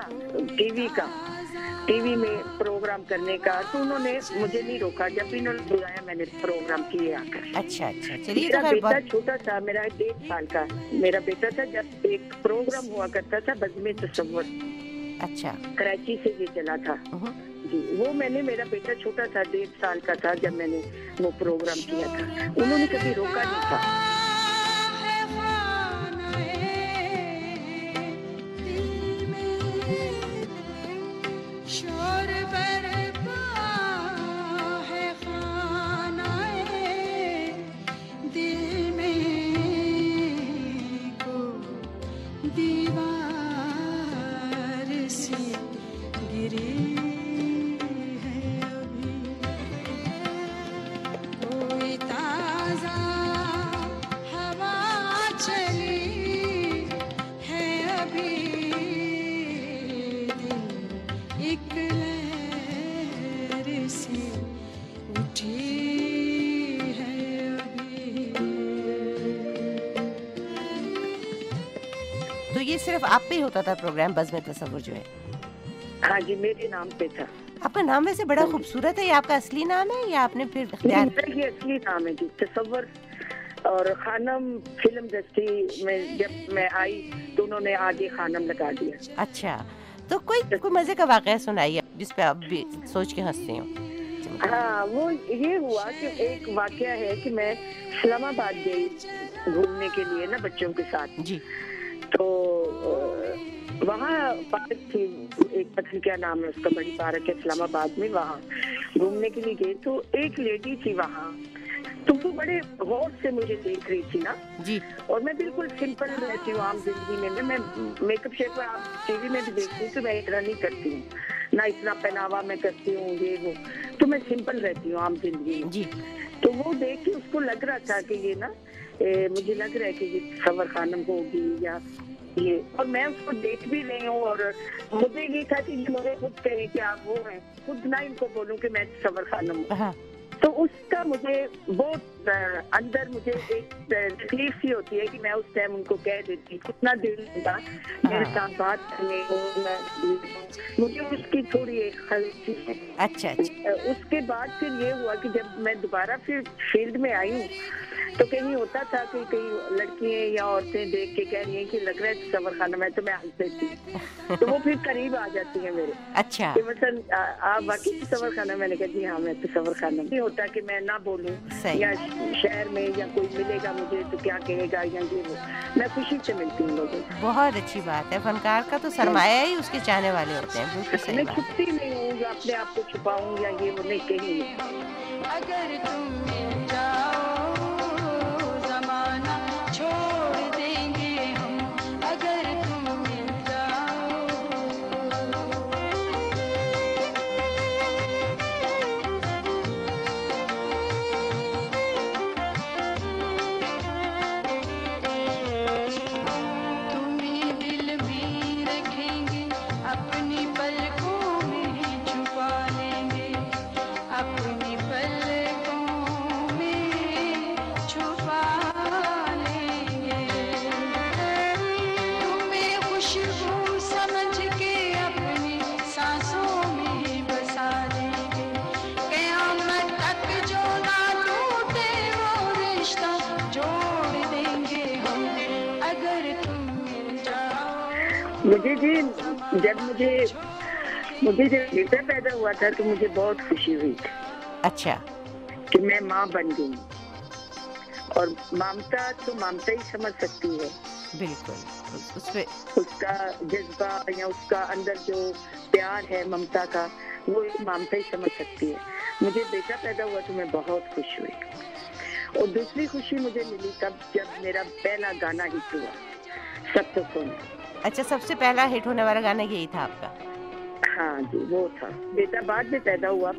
ٹی وی میں پروگرام کرنے کا، تو انہوں نے مجھے نہیں روکا، جب بھی انہوں نے بلایا میں نے پروگرام کیے آ کر۔ اچھا چلیے، میرا بیٹا چھوٹا تھا، میرا 1.5 سال کا میرا بیٹا تھا، جب ایک پروگرام ہوا کرتا تھا بزم تصور، اچھا، کراچی سے یہ چلا تھا جی، وہ میں نے، میرا بیٹا چھوٹا تھا، 1.5 سال کا تھا جب میں نے وہ پروگرام کیا تھا، انہوں نے کبھی روکا نہیں تھا۔ شور برپا ہے خانہ دل میں، کو دیوار سے گری ہے ابھی، کوئی تازہ ہوا چلی ہے ابھی، ایک لہر سی اٹھی ہے ابھی۔ صرف آپ پہ ہی ہوتا تھا پروگرام بزم تصور جو ہے؟ ہاں جی میرے نام پہ تھا. آپ کا نام ویسے بڑا خوبصورت ہے. یہ آپ کا اصلی نام ہے یا آپ نے پھر اختیار؟ یہ اصلی نام ہے جی تصور. اور خانم فلم انڈسٹری میں جب میں آئی تو انہوں نے آگے خانم لگا دیا. اچھا, تو کوئی مزے کا واقعہ سنائیے جس پہ آپ بھی سوچ کے ہنستے ہوں. ہاں وہ یہ ہوا کہ ایک واقعہ ہے کہ میں اسلام آباد گئی گھومنے کے لیے نا بچوں کے ساتھ جی. تو وہاں پارک تھی ایک پتھر کیا نام ہے اس کا, بڑی پارک ہے اسلام آباد میں, وہاں گھومنے کے لیے گئے تو ایک لیڈی تھی وہاں, تو وہ بڑے غور سے مجھے دیکھ رہی تھی نا جی. اور میں بالکل سمپل رہتی ہوں عام زندگی میں میک اپ شیپ آپ ٹی وی میں بھی دیکھتی ہوں تو میں اتنا نہیں کرتی ہوں, نہ اتنا پہناوا میں کرتی ہوں یہ وہ, تو میں سمپل رہتی ہوں عام زندگی میں. جی. تو وہ دیکھ کے اس کو لگ رہا تھا کہ یہ نا مجھے لگ رہا ہے کہ یہ تصور خانم ہوگی یا یہ, اور میں اس کو دیکھ بھی رہی ہوں اور مجھے یہ تھا کہ مجھے خود کہے کہ آپ وہ ہیں, خود نہ ان کو بولوں کہ میں تصور خانم ہوں. تو اس کا مجھے بہت اندر مجھے ایک تکلیف سی ہوتی ہے کہ میں اس ٹائم ان کو کہہ دیتی, کتنا دل ہوتا میرے ساتھ بات کرنے کو, مجھے اس کی تھوڑی ایک خلطی ہے. اچھا. اس کے بعد پھر یہ ہوا کہ جب میں دوبارہ پھر فیلڈ میں آئی ہوں تو کہیں ہوتا تھا کہ کئی لڑکیاں یا عورتیں دیکھ کے کہہ رہی ہیں کہ لگ رہا ہے تصور خانم ہے, تو میں ہنس دیتی ہوں تو وہ پھر قریب آ جاتی ہیں میرے. اچھا. کہ مثلا آپ واقعی تصور خانم, میں نے کہا جی ہاں میں تصور خانم. نہیں ہوتا کہ میں نہ بولوں یا شہر میں یا کوئی ملے گا مجھے تو کیا کہے گا یا یہ وہ, میں خوشی سے ملتی ہوں لوگوں. بہت اچھی بات ہے, فنکار کا تو سرمایہ ہی اس کے چاہنے والے ہوتے ہیں. میں چھپتی نہیں ہوں یا اپنے آپ کو چھپاؤں یا یہ وہ نہیں, کہیں اگر تم مل جاؤ زمانہ چھوڑ دیں گے ہم, اگر تم مل جاؤ. تمہیں دل میں رکھیں گے, اپنی پلکوں میں چھپا لیں گے, اپنی پلکوں میں چھپا لیں گے. تمہیں خوشبو سمجھ کے اپنی سانسوں میں بسا دیں گے, قیامت تک جو نہ ٹوٹے وہ رشتہ جوڑ دیں گے ہم, اگر تم مل جاؤ. مجھے جی جب مجھے جب بیٹا پیدا ہوا تھا تو مجھے بہت خوشی ہوئی تھی. اچھا. کہ میں ماں بن گئی, اور ممتا تو ممتا ہی سمجھ سکتی ہے. بالکل. اس کا جذبہ یا اس کا اندر جو پیار ہے ممتا کا, وہ ممتا ہی سمجھ سکتی ہے. مجھے بیٹا پیدا ہوا تو میں بہت خوش ہوئی. اور دوسری خوشی مجھے ملی تب جب میرا پہلا گانا ہٹ ہوا, سب تو سونا. اچھا, سب سے پہلا ہٹ ہونے والا گانا یہی تھا آپ کا؟ ہاں جی وہ تھا. بیٹا بعد میں پیدا ہوا.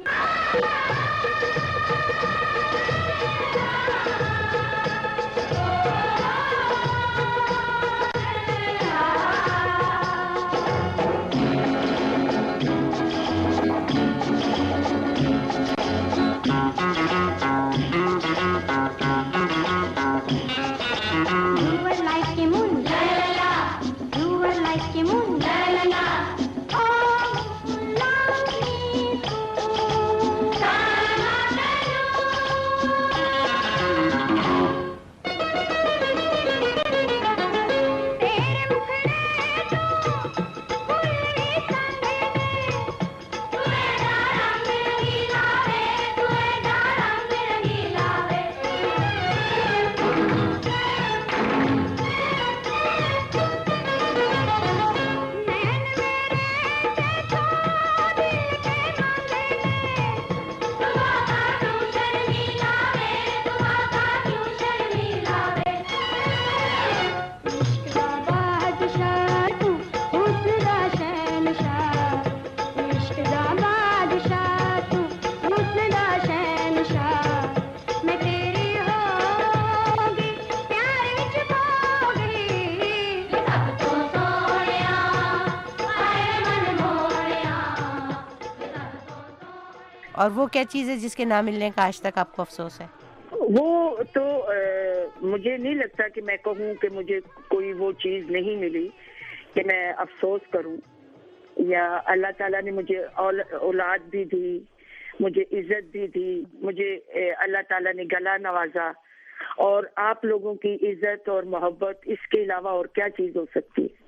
اور وہ کیا چیز ہے جس کے نہ ملنے کا آج تک آپ کو افسوس ہے؟ وہ تو مجھے نہیں لگتا کہ میں کہوں کہ مجھے کوئی وہ چیز نہیں ملی. کہ میں افسوس کروں، یا اللہ تعالیٰ نے مجھے اولاد بھی دی، مجھے عزت بھی دی، مجھے اللہ تعالیٰ نے گلا نوازا، اور آپ لوگوں کی عزت اور محبت اس کے علاوہ اور کیا چیز ہو سکتی ہے؟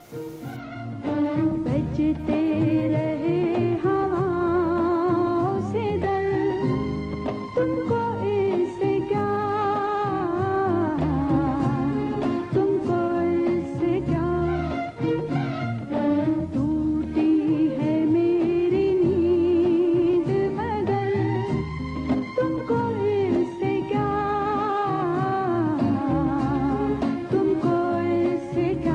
بجتے رہے ہواؤں سے در، تم کو اس سے کیا، تم کو اس سے کیا، ٹوٹی ہے میری نیند مگر تم کو اس سے کیا، تم کو اس سے کیا۔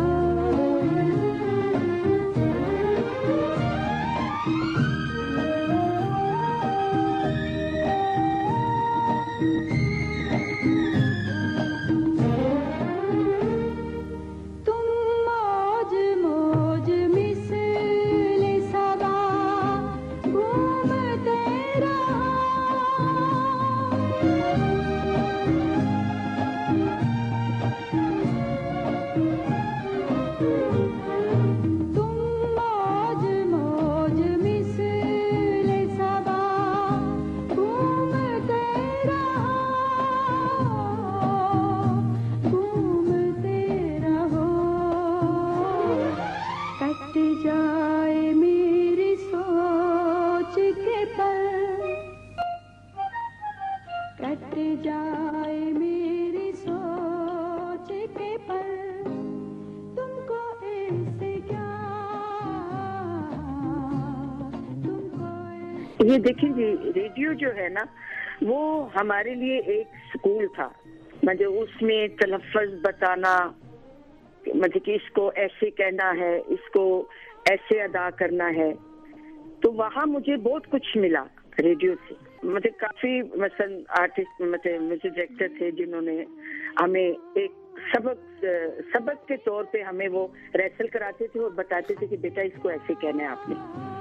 یہ دیکھیں جی، ریڈیو جو ہے نا وہ ہمارے لیے ایک سکول تھا، مجھے اس میں تلفظ بتانا، مجھے کہ اس کو ایسے کہنا ہے، اس کو ایسے ادا کرنا ہے، تو وہاں مجھے بہت کچھ ملا ریڈیو سے۔ مجھے کافی مثلا آرٹسٹ مجھے میوزک ڈائریکٹر تھے جنہوں نے ہمیں ایک سبق کے طور پہ ہمیں وہ ریسل کراتے تھے اور بتاتے تھے کہ بیٹا اس کو ایسے کہنا ہے آپ نے۔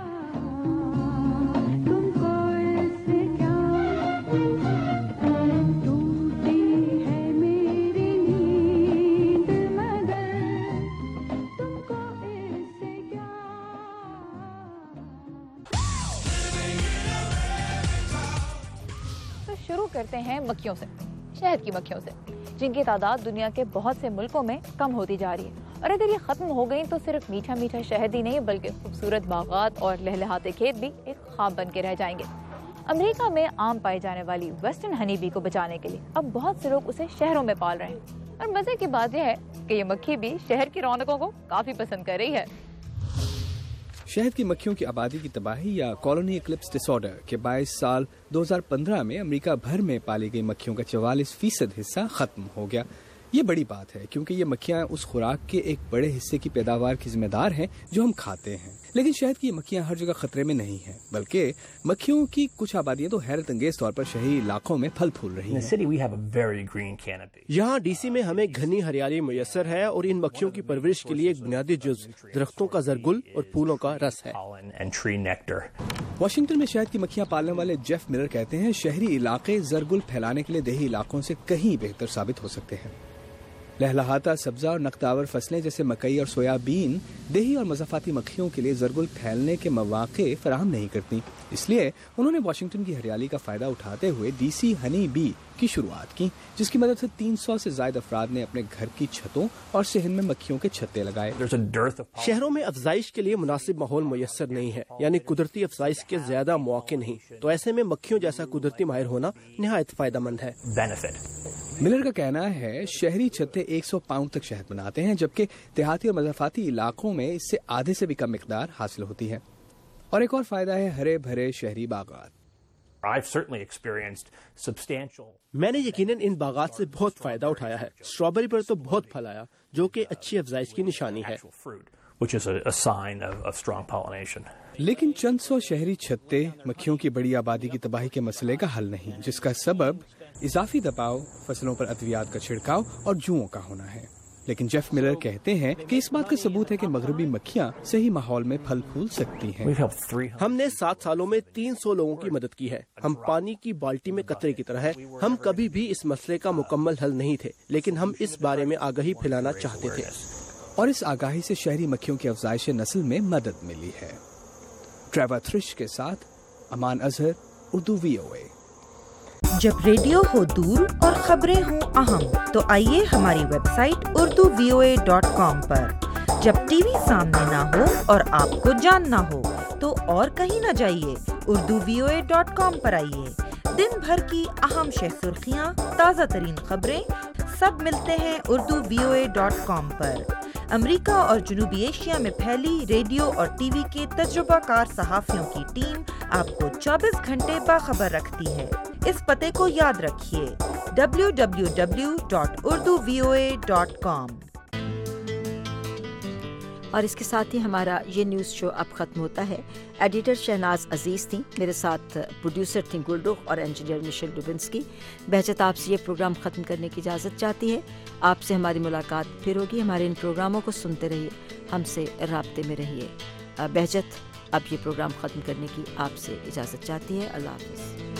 شروع کرتے ہیں مکھیوں سے، شہد کی مکھیوں سے، جن کی تعداد دنیا کے بہت سے ملکوں میں کم ہوتی جا رہی ہے، اور اگر یہ ختم ہو گئیں تو صرف میٹھا میٹھا شہد ہی نہیں بلکہ خوبصورت باغات اور لہلہاتے کھیت بھی ایک خواب بن کے رہ جائیں گے۔ امریکہ میں عام پائی جانے والی ویسٹرن ہنی بی کو بچانے کے لیے اب بہت سے لوگ اسے شہروں میں پال رہے ہیں، اور مزے کی بات یہ ہے کہ یہ مکھی بھی شہر کی رونقوں کو کافی پسند کر رہی ہے۔ شہد کی مکھیوں کی آبادی کی تباہی یا کالونی ایکلپس ڈس آرڈر کے باعث سال 2015 میں امریکہ بھر میں پالی گئی مکھیوں کا 44% حصہ ختم ہو گیا۔ یہ بڑی بات ہے کیونکہ یہ مکھیاں اس خوراک کے ایک بڑے حصے کی پیداوار کی ذمہ دار ہیں جو ہم کھاتے ہیں، لیکن شہد کی یہ مکھیاں ہر جگہ خطرے میں نہیں ہیں، بلکہ مکھیوں کی کچھ آبادیاں تو حیرت انگیز طور پر شہری علاقوں میں پھل پھول رہی ہیں۔ یہاں ڈی سی میں ہمیں گھنی ہریالی میسر ہے اور ان مکھیوں کی پرورش کے لیے ایک بنیادی جز درختوں کا زرگل اور پھولوں کا رس ہے۔ واشنگٹن میں شہد کی مکھیاں پالنے والے جیف ملر کہتے ہیں شہری علاقے زرگل پھیلانے کے لیے دیہی علاقوں سے کہیں بہتر ثابت ہو سکتے ہیں۔ لہلہاتا سبزہ اور نقداور فصلیں جیسے مکئی اور سویا بین دیہی اور مضافاتی مکھیوں کے لیے زرگل پھیلنے کے مواقع فراہم نہیں کرتی، اس لیے انہوں نے واشنگٹن کی ہریالی کا فائدہ اٹھاتے ہوئے ڈی سی ہنی بی کی شروعات کی، جس کی مدد سے 300 سے زائد افراد نے اپنے گھر کی چھتوں اور صحن میں مکھیوں کے چھتے لگائے۔ شہروں میں افزائش کے لیے مناسب ماحول میسر نہیں ہے، یعنی قدرتی افزائش کے زیادہ مواقع نہیں، تو ایسے میں مکھیوں جیسا قدرتی ماہر ہونا نہایت فائدہ مند ہے۔ ملر کا کہنا ہے شہری چھتے 100 پاؤنڈ تک شہد بناتے ہیں، جبکہ دیہاتی اور مضافاتی علاقوں میں اس سے آدھے سے بھی کم مقدار حاصل ہوتی ہے۔ اور ایک اور فائدہ ہے ہرے بھرے شہری باغات۔ میں نے یقیناً ان باغات سے بہت فائدہ اٹھایا ہے۔ اسٹرابری پر تو بہت پھل آیا، جو کہ اچھی افزائش کی نشانی ہے۔ لیکن چند سو شہری چھتے مکھیوں کی بڑی آبادی کی تباہی کے مسئلے کا حل نہیں، جس کا سبب اضافی دباؤ، فصلوں پر ادویات کا چھڑکاؤ اور جوؤں کا ہونا ہے۔ لیکن جیف ملر کہتے ہیں کہ اس بات کا ثبوت ہے کہ مغربی مکھیاں صحیح ماحول میں پھل پھول سکتی ہیں۔ ہم نے 7 سالوں میں 300 لوگوں کی مدد کی ہے۔ ہم پانی کی بالٹی میں قطرے کی طرح ہے۔ ہم کبھی بھی اس مسئلے کا مکمل حل نہیں تھے، لیکن ہم اس بارے میں آگاہی پھیلانا چاہتے تھے۔ اور اس آگاہی سے شہری مکھیوں کی افزائش نسل میں مدد ملی ہے۔ ٹریور تھرش کے ساتھ امان اظہر، اردو VOA۔ جب ریڈیو ہو دور اور خبریں ہوں اہم تو آئیے ہماری ویب سائٹ urduvoa.com پر۔ جب ٹی وی سامنے نہ ہو اور آپ کو جاننا ہو تو اور کہیں نہ جائیے، urduvoa.com پر آئیے۔ دن بھر کی اہم شہ سرخیاں، تازہ ترین خبریں سب ملتے ہیں urduvoa.com پر۔ امریکہ اور جنوبی ایشیا میں پھیلی ریڈیو اور ٹی وی کے تجربہ کار صحافیوں کی ٹیم آپ کو 24 گھنٹے باخبر رکھتی ہے۔ اس پتے کو یاد رکھیے www.urduvoa.com۔ اور اس کے ساتھ ہی ہمارا یہ نیوز شو اب ختم ہوتا ہے۔ ایڈیٹر شہناز عزیز تھیں، میرے ساتھ پروڈیوسر تھیں گلرخ اور انجینئر مشل ڈوبنسکی۔ بہجت آپ سے یہ پروگرام ختم کرنے کی اجازت چاہتی ہے۔ آپ سے ہماری ملاقات پھر ہوگی۔ ہمارے ان پروگراموں کو سنتے رہیے، ہم سے رابطے میں رہیے۔ بہجت اب یہ پروگرام ختم کرنے کی آپ سے اجازت چاہتی ہے۔ اللہ حافظ۔